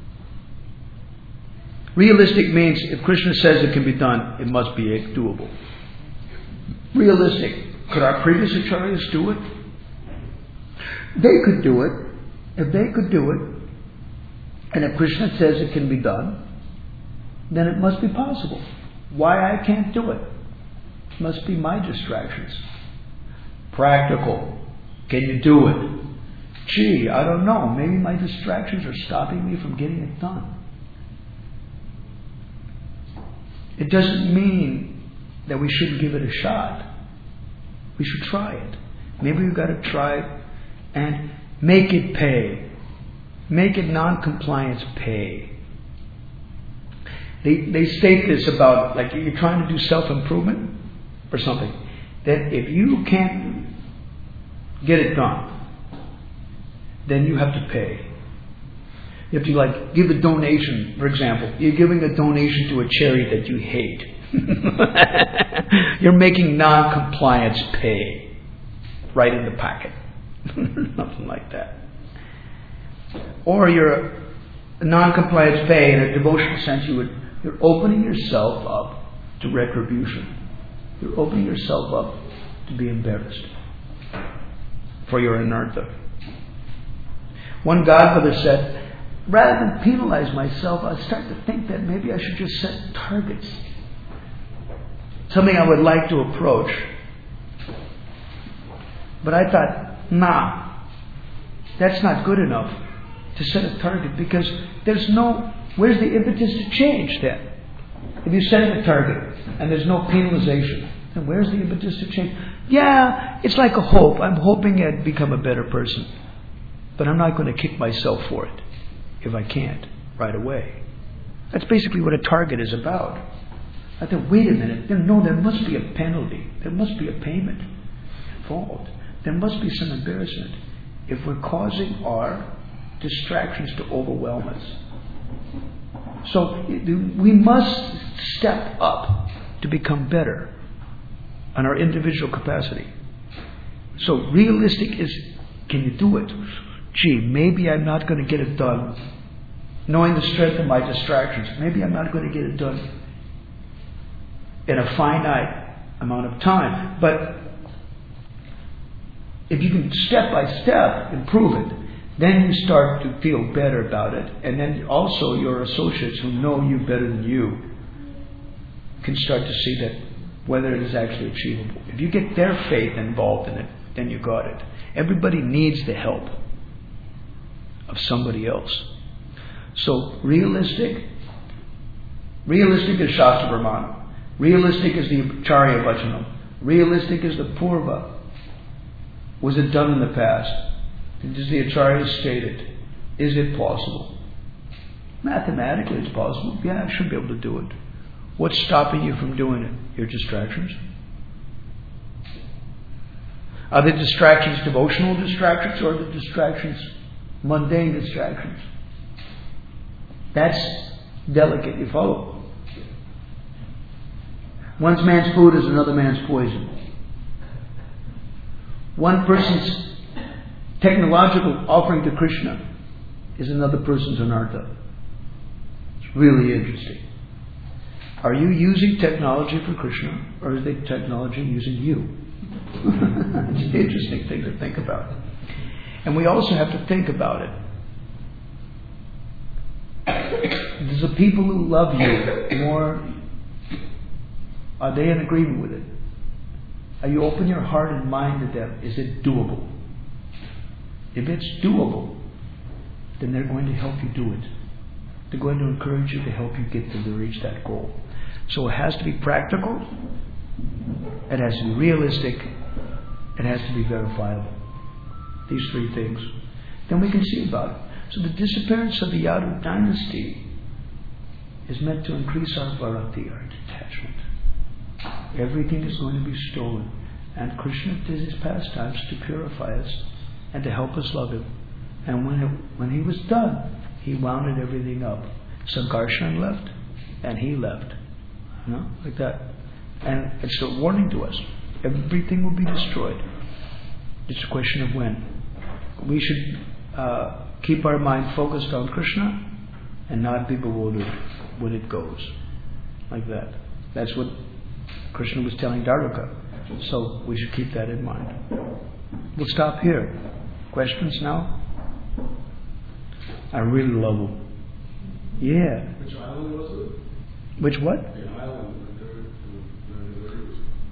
Realistic means if Krishna says it can be done, it must be doable. Realistic. Could our previous acharyas do it? They could do it. If they could do it, and if Krishna says it can be done, then it must be possible. Why I can't do it? It must be my distractions. Practical. Can you do it? Gee, I don't know. Maybe my distractions are stopping me from getting it done. It doesn't mean that we shouldn't give it a shot. We should try it. Maybe we've got to try and make it pay. Make it non-compliance pay. They they state this about, like, you're trying to do self-improvement or something. That if you can't get it done, then you have to pay. You have to, like, give a donation, for example. You're giving a donation to a charity that you hate. You're making non-compliance pay right in the packet. Nothing like that. Or you're a non-compliance pay in a devotional sense, you would, you're opening yourself up to retribution. You're opening yourself up to be embarrassed for your anartha. One godmother said, rather than penalize myself, I start to think that maybe I should just set targets. Something I would like to approach. But I thought, nah, that's not good enough to set a target, because there's no, where's the impetus to change then? If you're setting a target and there's no penalization, then where's the impetus to change? Yeah, it's like a hope. I'm hoping I'd become a better person. But I'm not going to kick myself for it if I can't right away. That's basically what a target is about. I thought, wait a minute, no, there must be a penalty. There must be a payment involved. There must be some embarrassment if we're causing our distractions to overwhelm us. So we must step up to become better on our individual capacity. So realistic is, can you do it? Gee, maybe I'm not going to get it done. Knowing the strength of my distractions, maybe I'm not going to get it done in a finite amount of time. But if you can step by step improve it, then you start to feel better about it. And then also your associates who know you better than you can start to see that whether it is actually achievable. If you get their faith involved in it, then you got it. Everybody needs the help of somebody else. So realistic, realistic is Shastra Brahmana. Realistic is the Acharya Vachanam. Realistic is the Purva. Was it done in the past? Does the Acharya state it? Is it possible? Mathematically it's possible. Yeah, I should be able to do it. What's stopping you from doing it? Your distractions? Are the distractions devotional distractions, or are the distractions mundane distractions? That's delicate, you follow? One man's food is another man's poison. One person's technological offering to Krishna is another person's anartha. It's really interesting. Are you using technology for Krishna, or is the technology using you? It's an interesting thing to think about. And we also have to think about it. Does the people who love you more, are they in agreement with it? Are you open your heart and mind to them? Is it doable? If it's doable, then they're going to help you do it. They're going to encourage you to help you get to reach that goal. So it has to be practical, it has to be realistic, it has to be verifiable. These three things. Then we can see about it. So the disappearance of the Yadu dynasty is meant to increase our bharati, our detachment. Everything is going to be stolen. And Krishna did his pastimes to purify us and to help us love him. And when it, when he was done, he wounded everything up. Sankarshan left, and he left. You know, like that. And it's a warning to us. Everything will be destroyed. It's a question of when. We should uh, keep our mind focused on Krishna and not be bewildered when it goes. Like that. That's what Krishna was telling Dharaka. So we should keep that in mind. We'll stop here. Questions now? I really love them. Yeah. Which island was it? Which what? The island. The, the, the, the,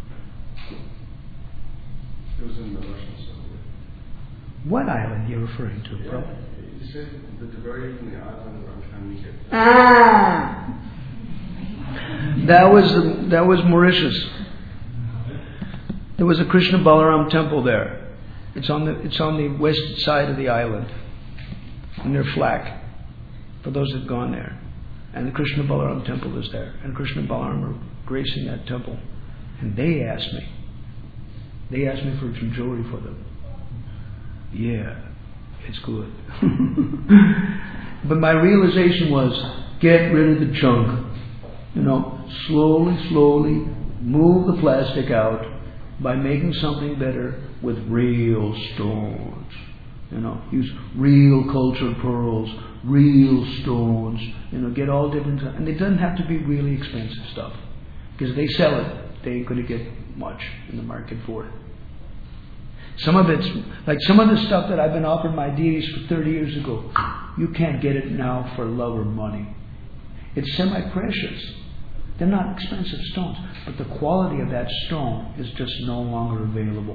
it was in the Russian side. What island are you referring to, Yeah, bro? you said the Tiberian from the island where I'm trying to get. Ah! That was the, that was Mauritius. There was a Krishna Balaram temple there. It's on the it's on the west side of the island, near Flak. For those who've gone there, and the Krishna Balaram temple is there, and Krishna Balaram are gracing that temple, and they asked me. They asked me for some jewelry for them. Yeah, it's good. But my realization was, get rid of the junk. You know, slowly, slowly move the plastic out by making something better with real stones. You know, use real cultured pearls, real stones. You know, get all different, and it doesn't have to be really expensive stuff. It Because if they sell it, they ain't going to get much in the market for it. Some of it's, like some of the stuff that I've been offering my deities for thirty years ago, you can't get it now for love or money. It's semi-precious. They're not expensive stones, but the quality of that stone is just no longer available.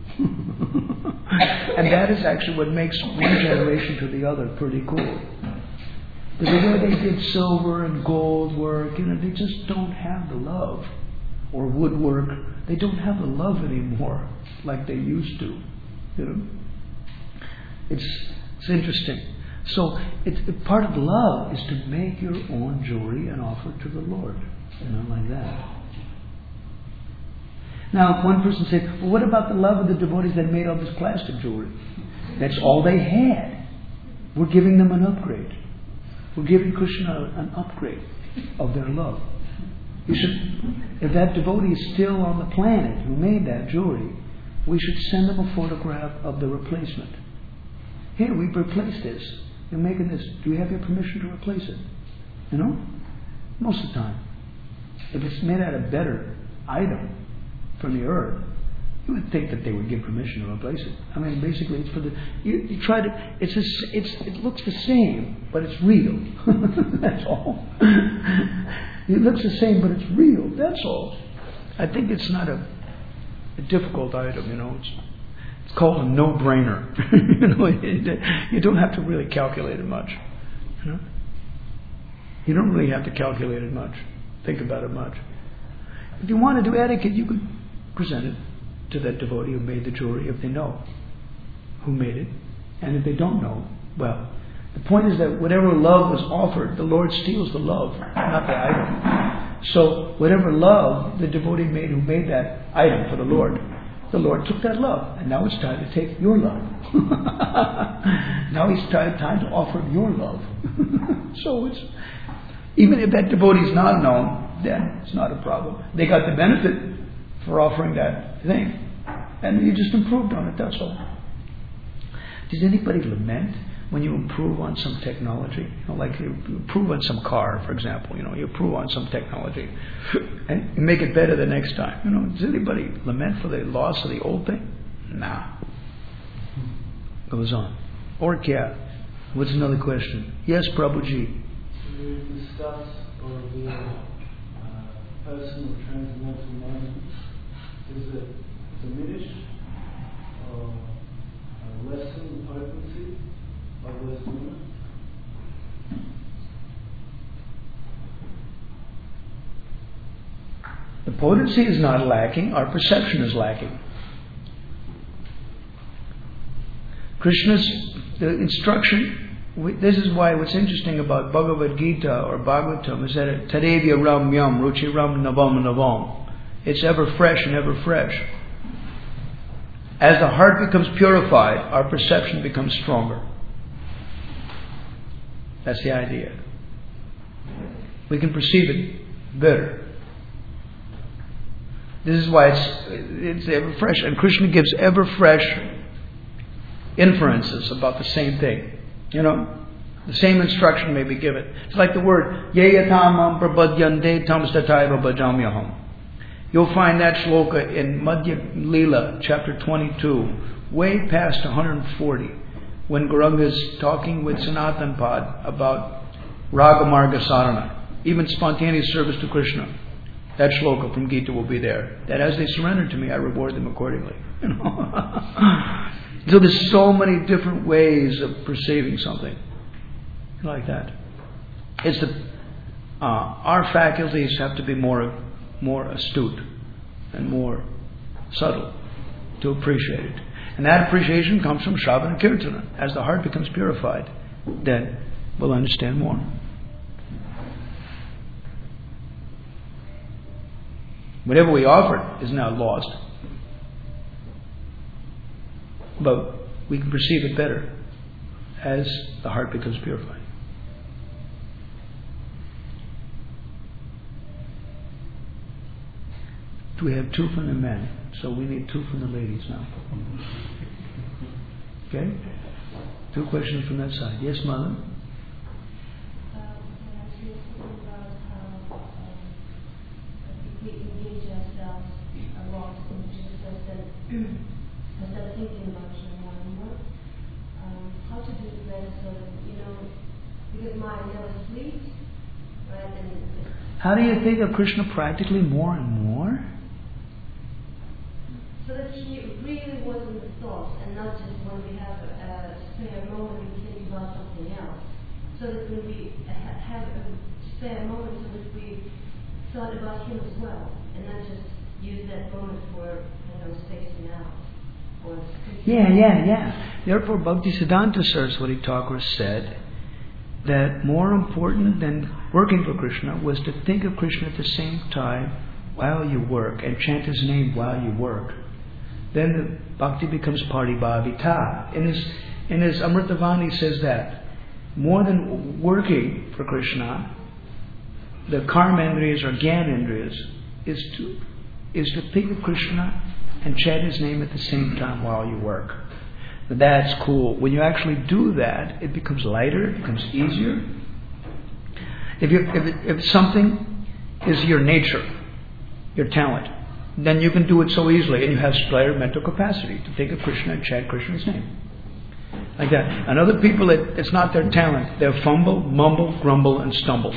And that is actually what makes one generation to the other pretty cool. Because the way they did silver and gold work, you know, they just don't have the love. Or woodwork, they don't have the love anymore like they used to. You know, it's it's interesting. So it's part of love is to make your own jewelry and offer it to the Lord. You know, like that. Now, one person said, well, what about the love of the devotees that made all this plastic jewelry? That's all they had. We're giving them an upgrade. We're giving Krishna an upgrade of their love. You should, if that devotee is still on the planet who made that jewelry, we should send them a photograph of the replacement. Here, we've replaced this. You're making this. Do you have your permission to replace it? You know? Most of the time. If it's made out of better item from the earth, you would think that they would give permission to replace it. I mean, basically, it's for the. You, you try to. It's a, it's it looks the same, but it's real. That's all. It looks the same, but it's real. That's all. I think it's not a, a difficult item. You know, it's it's called a no-brainer. You know, it, you don't have to really calculate it much. You know, you don't really have to calculate it much. Think about it much. If you want to do etiquette, you could present it to that devotee who made the jewelry if they know who made it. And if they don't know, well, the point is that whatever love was offered, the Lord steals the love, not the item. So whatever love the devotee made who made that item for the Lord, the Lord took that love. And now it's time to take your love. Now it's time, time to offer your love. So it's, even if that devotee is not known, then it's not a problem. They got the benefit for offering that thing. And you just improved on it, that's all. Does anybody lament when you improve on some technology? You know, like you improve on some car, for example. You know, you improve on some technology and you make it better the next time. You know, does anybody lament for the loss of the old thing? Nah. Goes on. Or kya? What's another question? Yes, Prabhuji. We discuss or the uh, personal transcendental moment. Is it diminished or uh, lessen the potency of those moments? The potency is not lacking, our perception is lacking. Krishna's the instruction, this is why what's interesting about Bhagavad Gita or Bhagavatam is that Tadevya Ramyam Ruchiram Navam Navam. It's ever fresh and ever fresh. As the heart becomes purified, our perception becomes stronger. That's the idea. We can perceive it better. This is why it's, it's ever fresh. And Krishna gives ever fresh inferences about the same thing. You know, the same instruction may be given. It's like the word Yeyatamam Prabhadyante Tamstataiva Bhajamyaham. You'll find that shloka in Madhya Leela, chapter twenty-two, way past one hundred forty, when Gauranga is talking with Sanatan Pad about Ragamarga Sadhana, even spontaneous service to Krishna. That shloka from Gita will be there. That as they surrender to me, I reward them accordingly. You know? So there's so many different ways of perceiving something like that. It's the uh, our faculties have to be more more astute and more subtle to appreciate it. And that appreciation comes from Shravana and Kirtana. As the heart becomes purified, then we'll understand more. Whatever we offered is now lost. But we can perceive it better as the heart becomes purified. We have two from the men, so we need two from the ladies now. Okay? Two questions from that side. Yes, Mother? we engage ourselves a lot in just instead instead of thinking about Him more and more, um, how to do it better so that, you know, because mind never sleeps, right? And how do you think of Krishna practically more and more? So that He really was in the thoughts and not just when we have a spare moment we think about something else. So that when we ha- have a spare moment, so that we thought about Him as well, and not just use that moment for, you know, spacing out. Or yeah, yeah, yeah. Therefore, Bhaktisiddhanta Saraswati Thakur said that more important than working for Krishna was to think of Krishna at the same time while you work and chant His name while you work. Then the bhakti becomes paribhavita. In his in his Amritavani he says that more than working for Krishna, the karmendriyas or gyanendriyas is to is to think of Krishna and chant His name at the same time while you work. That's cool. When you actually do that, it becomes lighter, it becomes easier. If you if, it, if something is your nature, your talent, then you can do it so easily, and you have lighter mental capacity to think of Krishna and chant Krishna's name. Like that. And other people, it, it's not their talent. They fumble, mumble, grumble, and stumble.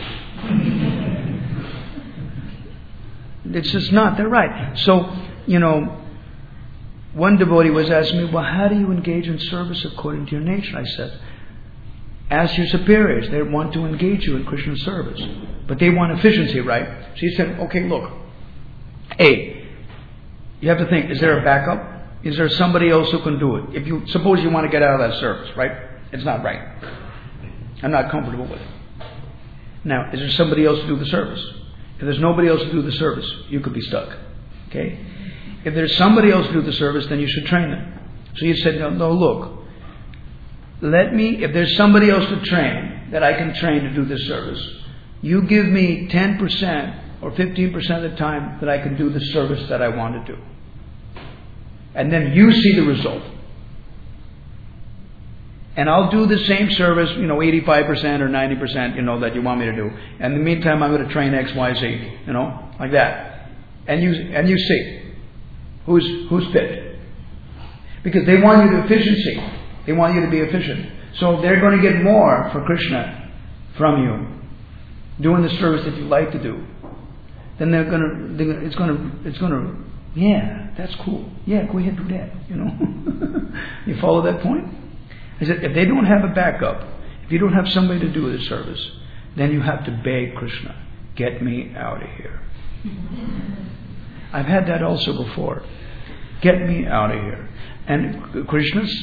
It's just not. They're right. So, you know, one devotee was asking me, well, how do you engage in service according to your nature? I said, ask your superiors. They want to engage you in Krishna service. But they want efficiency, right? So he said, okay, look. A, you have to think, is there a backup? Is there somebody else who can do it? If you suppose you want to get out of that service, right? It's not right. I'm not comfortable with it. Now, is there somebody else to do the service? If there's nobody else to do the service, you could be stuck. Okay? If there's somebody else to do the service, then you should train them. So you said, no, no, look. Let me, if there's somebody else to train, that I can train to do this service, you give me ten percent or fifteen percent of the time that I can do the service that I want to do. And then you see the result. And I'll do the same service, you know, eighty-five percent or ninety percent, you know, that you want me to do. And in the meantime, I'm going to train X, Y, Z, you know, like that. And you and you see who's who's fit. Because they want you to efficiency. They want you to be efficient. So they're going to get more for Krishna from you, doing the service that you like to do. Then they're going to, they're gonna it's going to, it's going to, yeah, that's cool. Yeah, go ahead, do that, you know. You follow that point? I said, if they don't have a backup, if you don't have somebody to do the service, then you have to beg Krishna, get me out of here. I've had that also before. Get me out of here. And Krishna's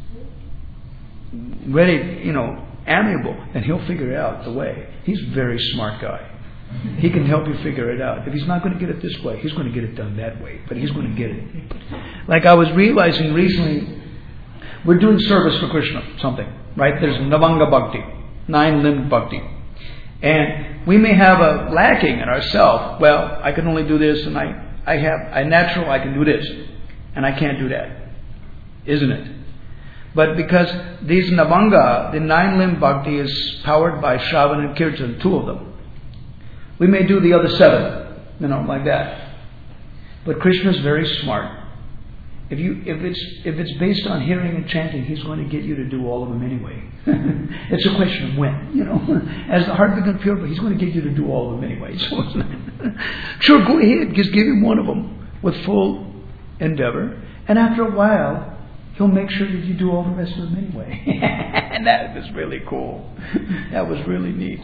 very, you know, amiable, and he'll figure out the way. He's a very smart guy. He can help you figure it out. If he's not going to get it this way, he's going to get it done that way. But he's going to get it. Like I was realizing recently, we're doing service for Krishna, something, right? There's Navanga Bhakti, nine-limbed Bhakti. And we may have a lacking in ourselves. Well, I can only do this, and I, I have, I natural, I can do this, and I can't do that. Isn't it? But because these Navanga, the nine-limbed Bhakti is powered by Shravan and Kirtan, two of them. We may do the other seven, you know, like that. But Krishna is very smart. If you, if it's if it's based on hearing and chanting, He's going to get you to do all of them anyway. It's a question of when, you know. As the heart becomes pure, He's going to get you to do all of them anyway. So, sure, go ahead, just give Him one of them with full endeavor, and after a while, He'll make sure that you do all the rest of them anyway. And that was really cool. That was really neat.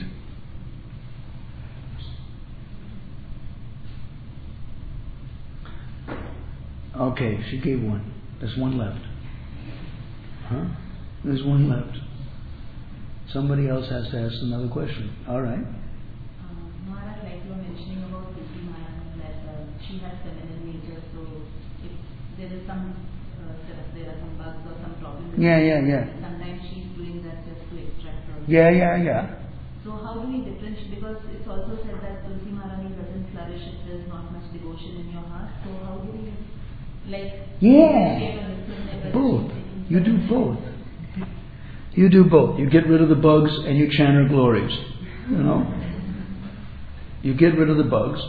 Okay, she gave one. There's one left. Huh? There's one left. Somebody else has to ask another question. All right. Um, Maharaj, like you were mentioning about Tulsi Maya, that uh, she has feminine nature, so if there is some, uh, there are some bugs or some problems. Yeah, yeah, yeah. Sometimes she's doing that just to extract from. Yeah, yeah, yeah. So how do we differentiate? Because it's also said that Tulsi Maharani doesn't flourish if there's not much devotion in your heart. So how do we, like, yeah, both. You do both. You do both. You get rid of the bugs and you chant her glories. You know, you get rid of the bugs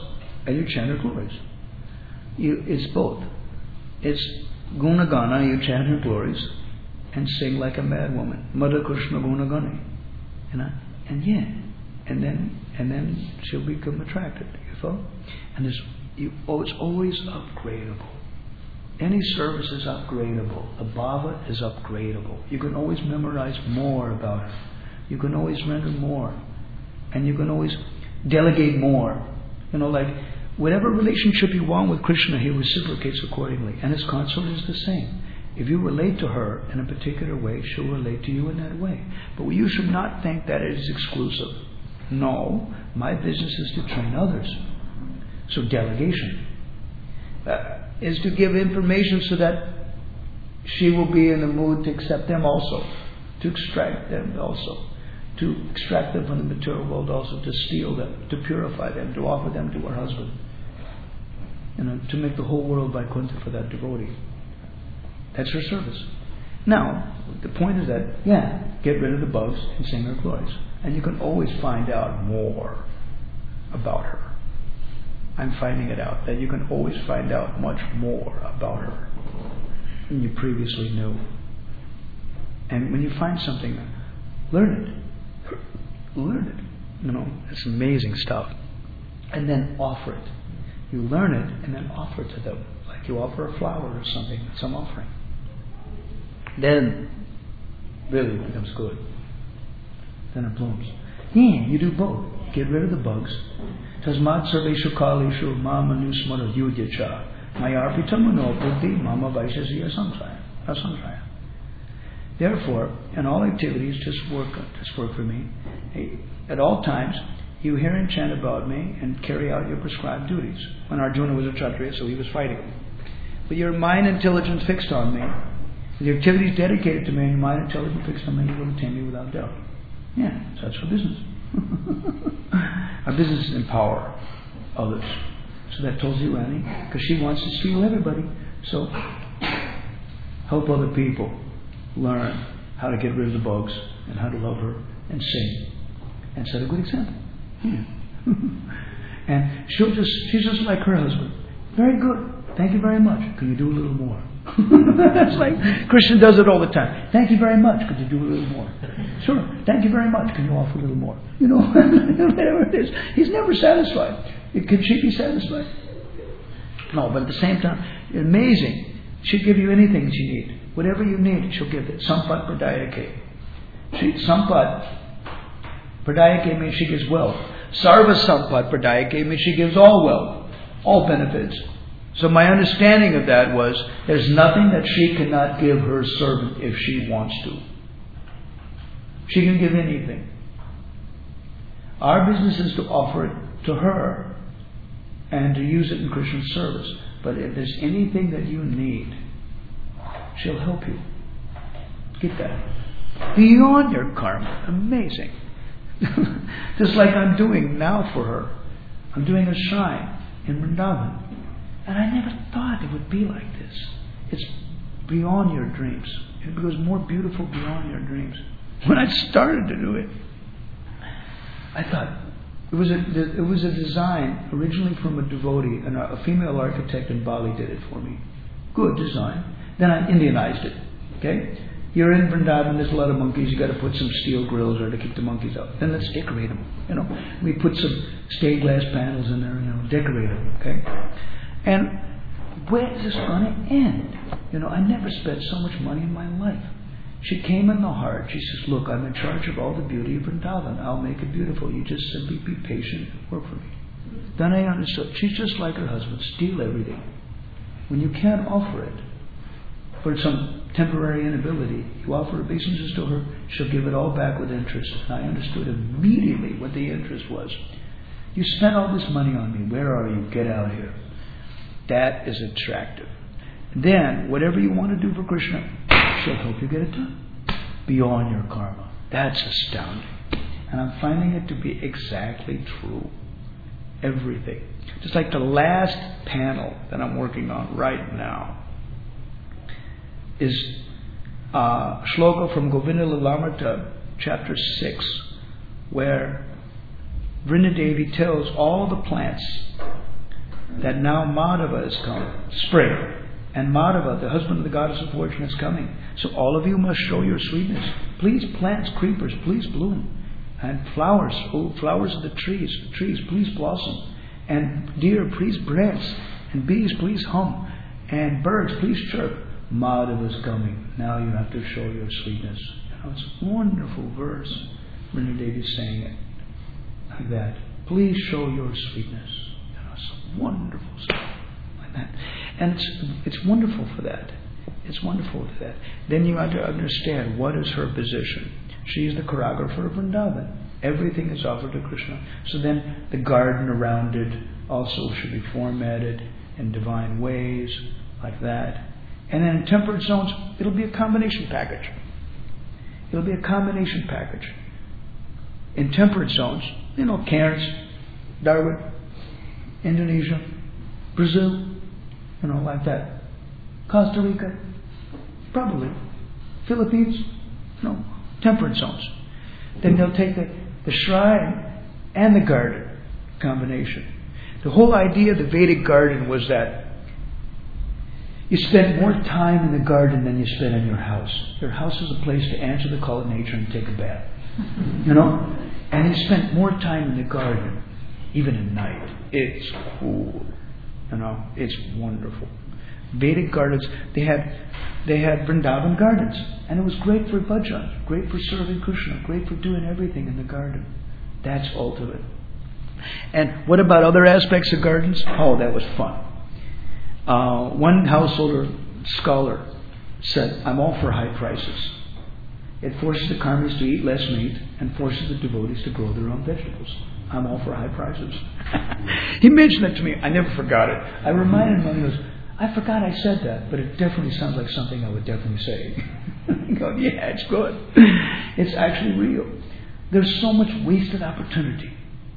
and you chant her glories. You, it's both. It's Gunagana, you chant her glories and sing like a mad woman. Madha Krishna Gunagani. You know? And yeah. And then and then she'll become attracted. You follow? And there's you oh it's always upgradable. Any service is upgradable. A bhava is upgradable. You can always memorize more about her. You can always render more. And you can always delegate more. You know, like whatever relationship you want with Krishna, he reciprocates accordingly. And his consort is the same. If you relate to her in a particular way, she'll relate to you in that way. But you should not think that it is exclusive. No, my business is to train others. So delegation uh, is to give information so that she will be in the mood to accept them also, to extract them also, to extract them from the material world also, to steal them, to purify them, to offer them to her husband. You know, to make the whole world Vaikuntha for that devotee. That's her service. Now, the point is that, yeah, get rid of the bugs and sing her glories. And you can always find out more about her. I'm finding it out, that you can always find out much more about her than you previously knew. And when you find something, learn it. Learn it. You know, it's amazing stuff. And then offer it. You learn it and then offer it to them. Like you offer a flower or something, some offering. Then, really it becomes good. Then it blooms. Yeah, you do both. Get rid of the bugs. Tasmat sarveshu kaleshu mama nusmara yudyacha mayarpita mano buddhi mama vaishasya samsaya. Therefore, in all activities, just work, just work for me. At all times, you hear and chant about me and carry out your prescribed duties. When Arjuna was a Kshatriya, so he was fighting. But your mind intelligence fixed on me, with your activities dedicated to me, and your mind intelligence fixed on me, you will attain me without doubt. Yeah, so that's our business. Our business is empower others. So that Tulsi Rani, because she wants to steal everybody. So help other people learn how to get rid of the bugs and how to love her and sing and set a good example. Yeah. And she'll just she's just like her husband. Very good. Thank you very much. Can you do a little more? That's like Krishna does it all the time. Thank you very much. Could you do a little more? Sure. Thank you very much. Can you offer a little more? You know, whatever it is. He's never satisfied. Can she be satisfied? No, but at the same time, amazing. She'll give you anything you need. Whatever you need, she'll give it. Sampat pradayake. She, sampat pradayake means she gives wealth. Sarva sampat pradayake means she gives all wealth, all benefits. So my understanding of that was, there's nothing that she cannot give her servant if she wants to. She can give anything. Our business is to offer it to her and to use it in Krishna's service. But if there's anything that you need, she'll help you. Get that. Beyond your karma. Amazing. Just like I'm doing now for her. I'm doing a shrine in Vrindavan. And I never thought it would be like this. It's beyond your dreams. It becomes more beautiful beyond your dreams. When I started to do it, I thought it was a it was a design originally from a devotee, and a female architect in Bali did it for me. Good design. Then I Indianized it. Okay, you're in Vrindavan. There's a lot of monkeys. You got to put some steel grills there to keep the monkeys out. Then let's decorate them. You know, we put some stained glass panels in there. You know, decorate them. Okay. And where is this going to end? You know, I never spent so much money in my life. She came in the heart. She says, look, I'm in charge of all the beauty of Vrindavan. I'll make it beautiful. You just simply be patient and work for me. Then I understood. She's just like her husband. Steal everything. When you can't offer it for some temporary inability, you offer obeisances to her, she'll give it all back with interest. And I understood immediately what the interest was. You spent all this money on me. Where are you? Get out of here. That is attractive. Then, whatever you want to do for Krishna, she'll help you get it done. Beyond your karma. That's astounding. And I'm finding it to be exactly true. Everything. Just like the last panel that I'm working on right now is uh, shloka from Govinda Lilamrita, chapter six, where Vrindadevi tells all the plants that now Madhava has come, spring. And Madhava, the husband of the goddess of fortune, is coming. So all of you must show your sweetness. Please, plants, creepers, please bloom. And flowers, oh, flowers of the trees, trees, please blossom. And deer, please dance. And bees, please hum. And birds, please chirp. Madhava is coming. Now you have to show your sweetness. You know, it's a wonderful verse. Vrindadevi is saying it like that. Please show your sweetness. You know, it's wonderful stuff. And it's it's wonderful for that. It's wonderful for that. Then you have to understand what is her position. She is the choreographer of Vrindavan. Everything is offered to Krishna. So then the garden around it also should be formatted in divine ways, like that. And then in temperate zones, it'll be a combination package. It'll be a combination package. In temperate zones, you know, Cairns, Darwin, Indonesia, Brazil, you know, like that. Costa Rica, probably. Philippines, you know, temperate zones. Then they'll take the, the shrine and the garden combination. The whole idea of the Vedic garden was that you spend more time in the garden than you spend in your house. Your house is a place to answer the call of nature and take a bath. You know? And you spend more time in the garden, even at night. It's cool. You know, it's wonderful. Vedic gardens, they had they had Vrindavan gardens, and it was great for bhajan, great for serving Krishna, great for doing everything in the garden. That's ultimate. And what about other aspects of gardens? Oh, that was fun. Uh, one householder scholar said, I'm all for high prices. It forces the karmis to eat less meat and forces the devotees to grow their own vegetables. I'm all for high prices. He mentioned it to me. I never forgot it. I reminded him, he goes, I forgot I said that, but it definitely sounds like something I would definitely say. I go, yeah, it's good. It's actually real. There's so much wasted opportunity.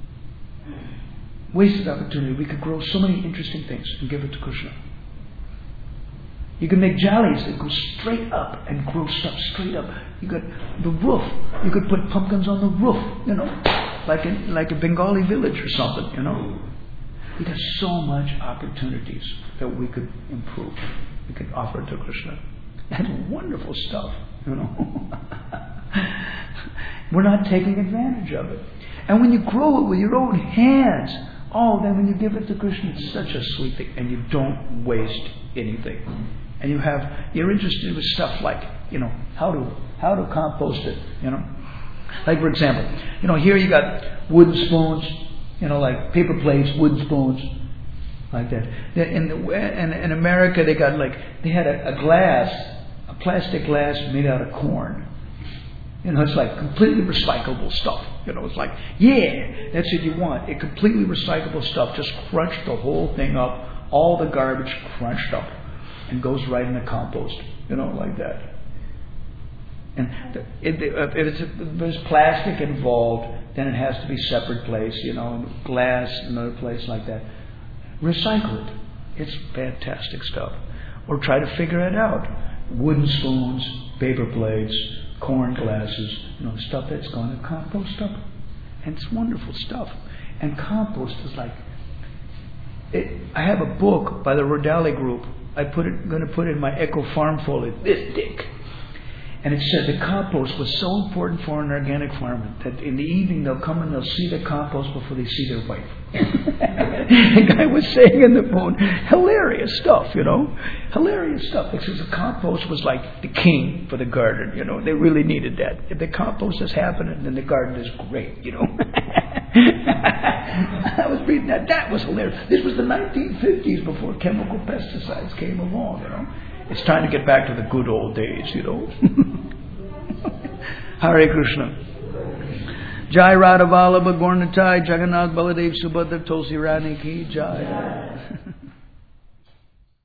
Wasted opportunity. We could grow so many interesting things and give it to Krishna. You can make jalis that go straight up and grow stuff straight up. You got the roof. You could put pumpkins on the roof, you know, like in like a Bengali village or something, you know. We got so much opportunities that we could improve. We could offer to Krishna. That's wonderful stuff, you know. We're not taking advantage of it. And when you grow it with your own hands, oh, then when you give it to Krishna, it's such a sweet thing, and you don't waste anything. And you have, you're interested with stuff like, you know, how to how to compost it, you know. Like, for example, you know, here you got wooden spoons, you know, like paper plates, wooden spoons, like that. In the in, in America, they got like they had a, a glass, a plastic glass made out of corn. You know, it's like completely recyclable stuff. You know, it's like, yeah, that's what you want. A completely recyclable stuff. Just crunch the whole thing up, all the garbage crunched up, and goes right in the compost. You know, like that. And if, if, it's, if there's plastic involved, then it has to be separate place. You know, and glass, another place like that. Recycle it. It's fantastic stuff. Or try to figure it out. Wooden spoons, paper plates, corn glasses, you know, stuff that's going to compost up. And it's wonderful stuff. And compost is like, it, I have a book by the Rodali Group. I put it, going to put it in my Eco Farm folder, this thick. And it said the compost was so important for an organic farmer that in the evening they'll come and they'll see the compost before they see their wife. The guy was saying in the phone, hilarious stuff, you know, hilarious stuff. Because the compost was like the king for the garden, you know. They really needed that. If the compost is happening, then the garden is great, you know. I was reading that. That was hilarious. This was the nineteen fifties before chemical pesticides came along, you know. It's time to get back to the good old days, you know. Hare Krishna. Jai Radha Vallabha Gaurnitai Jagannath Baladev Subhadra Tulsi Rani Ki Jai.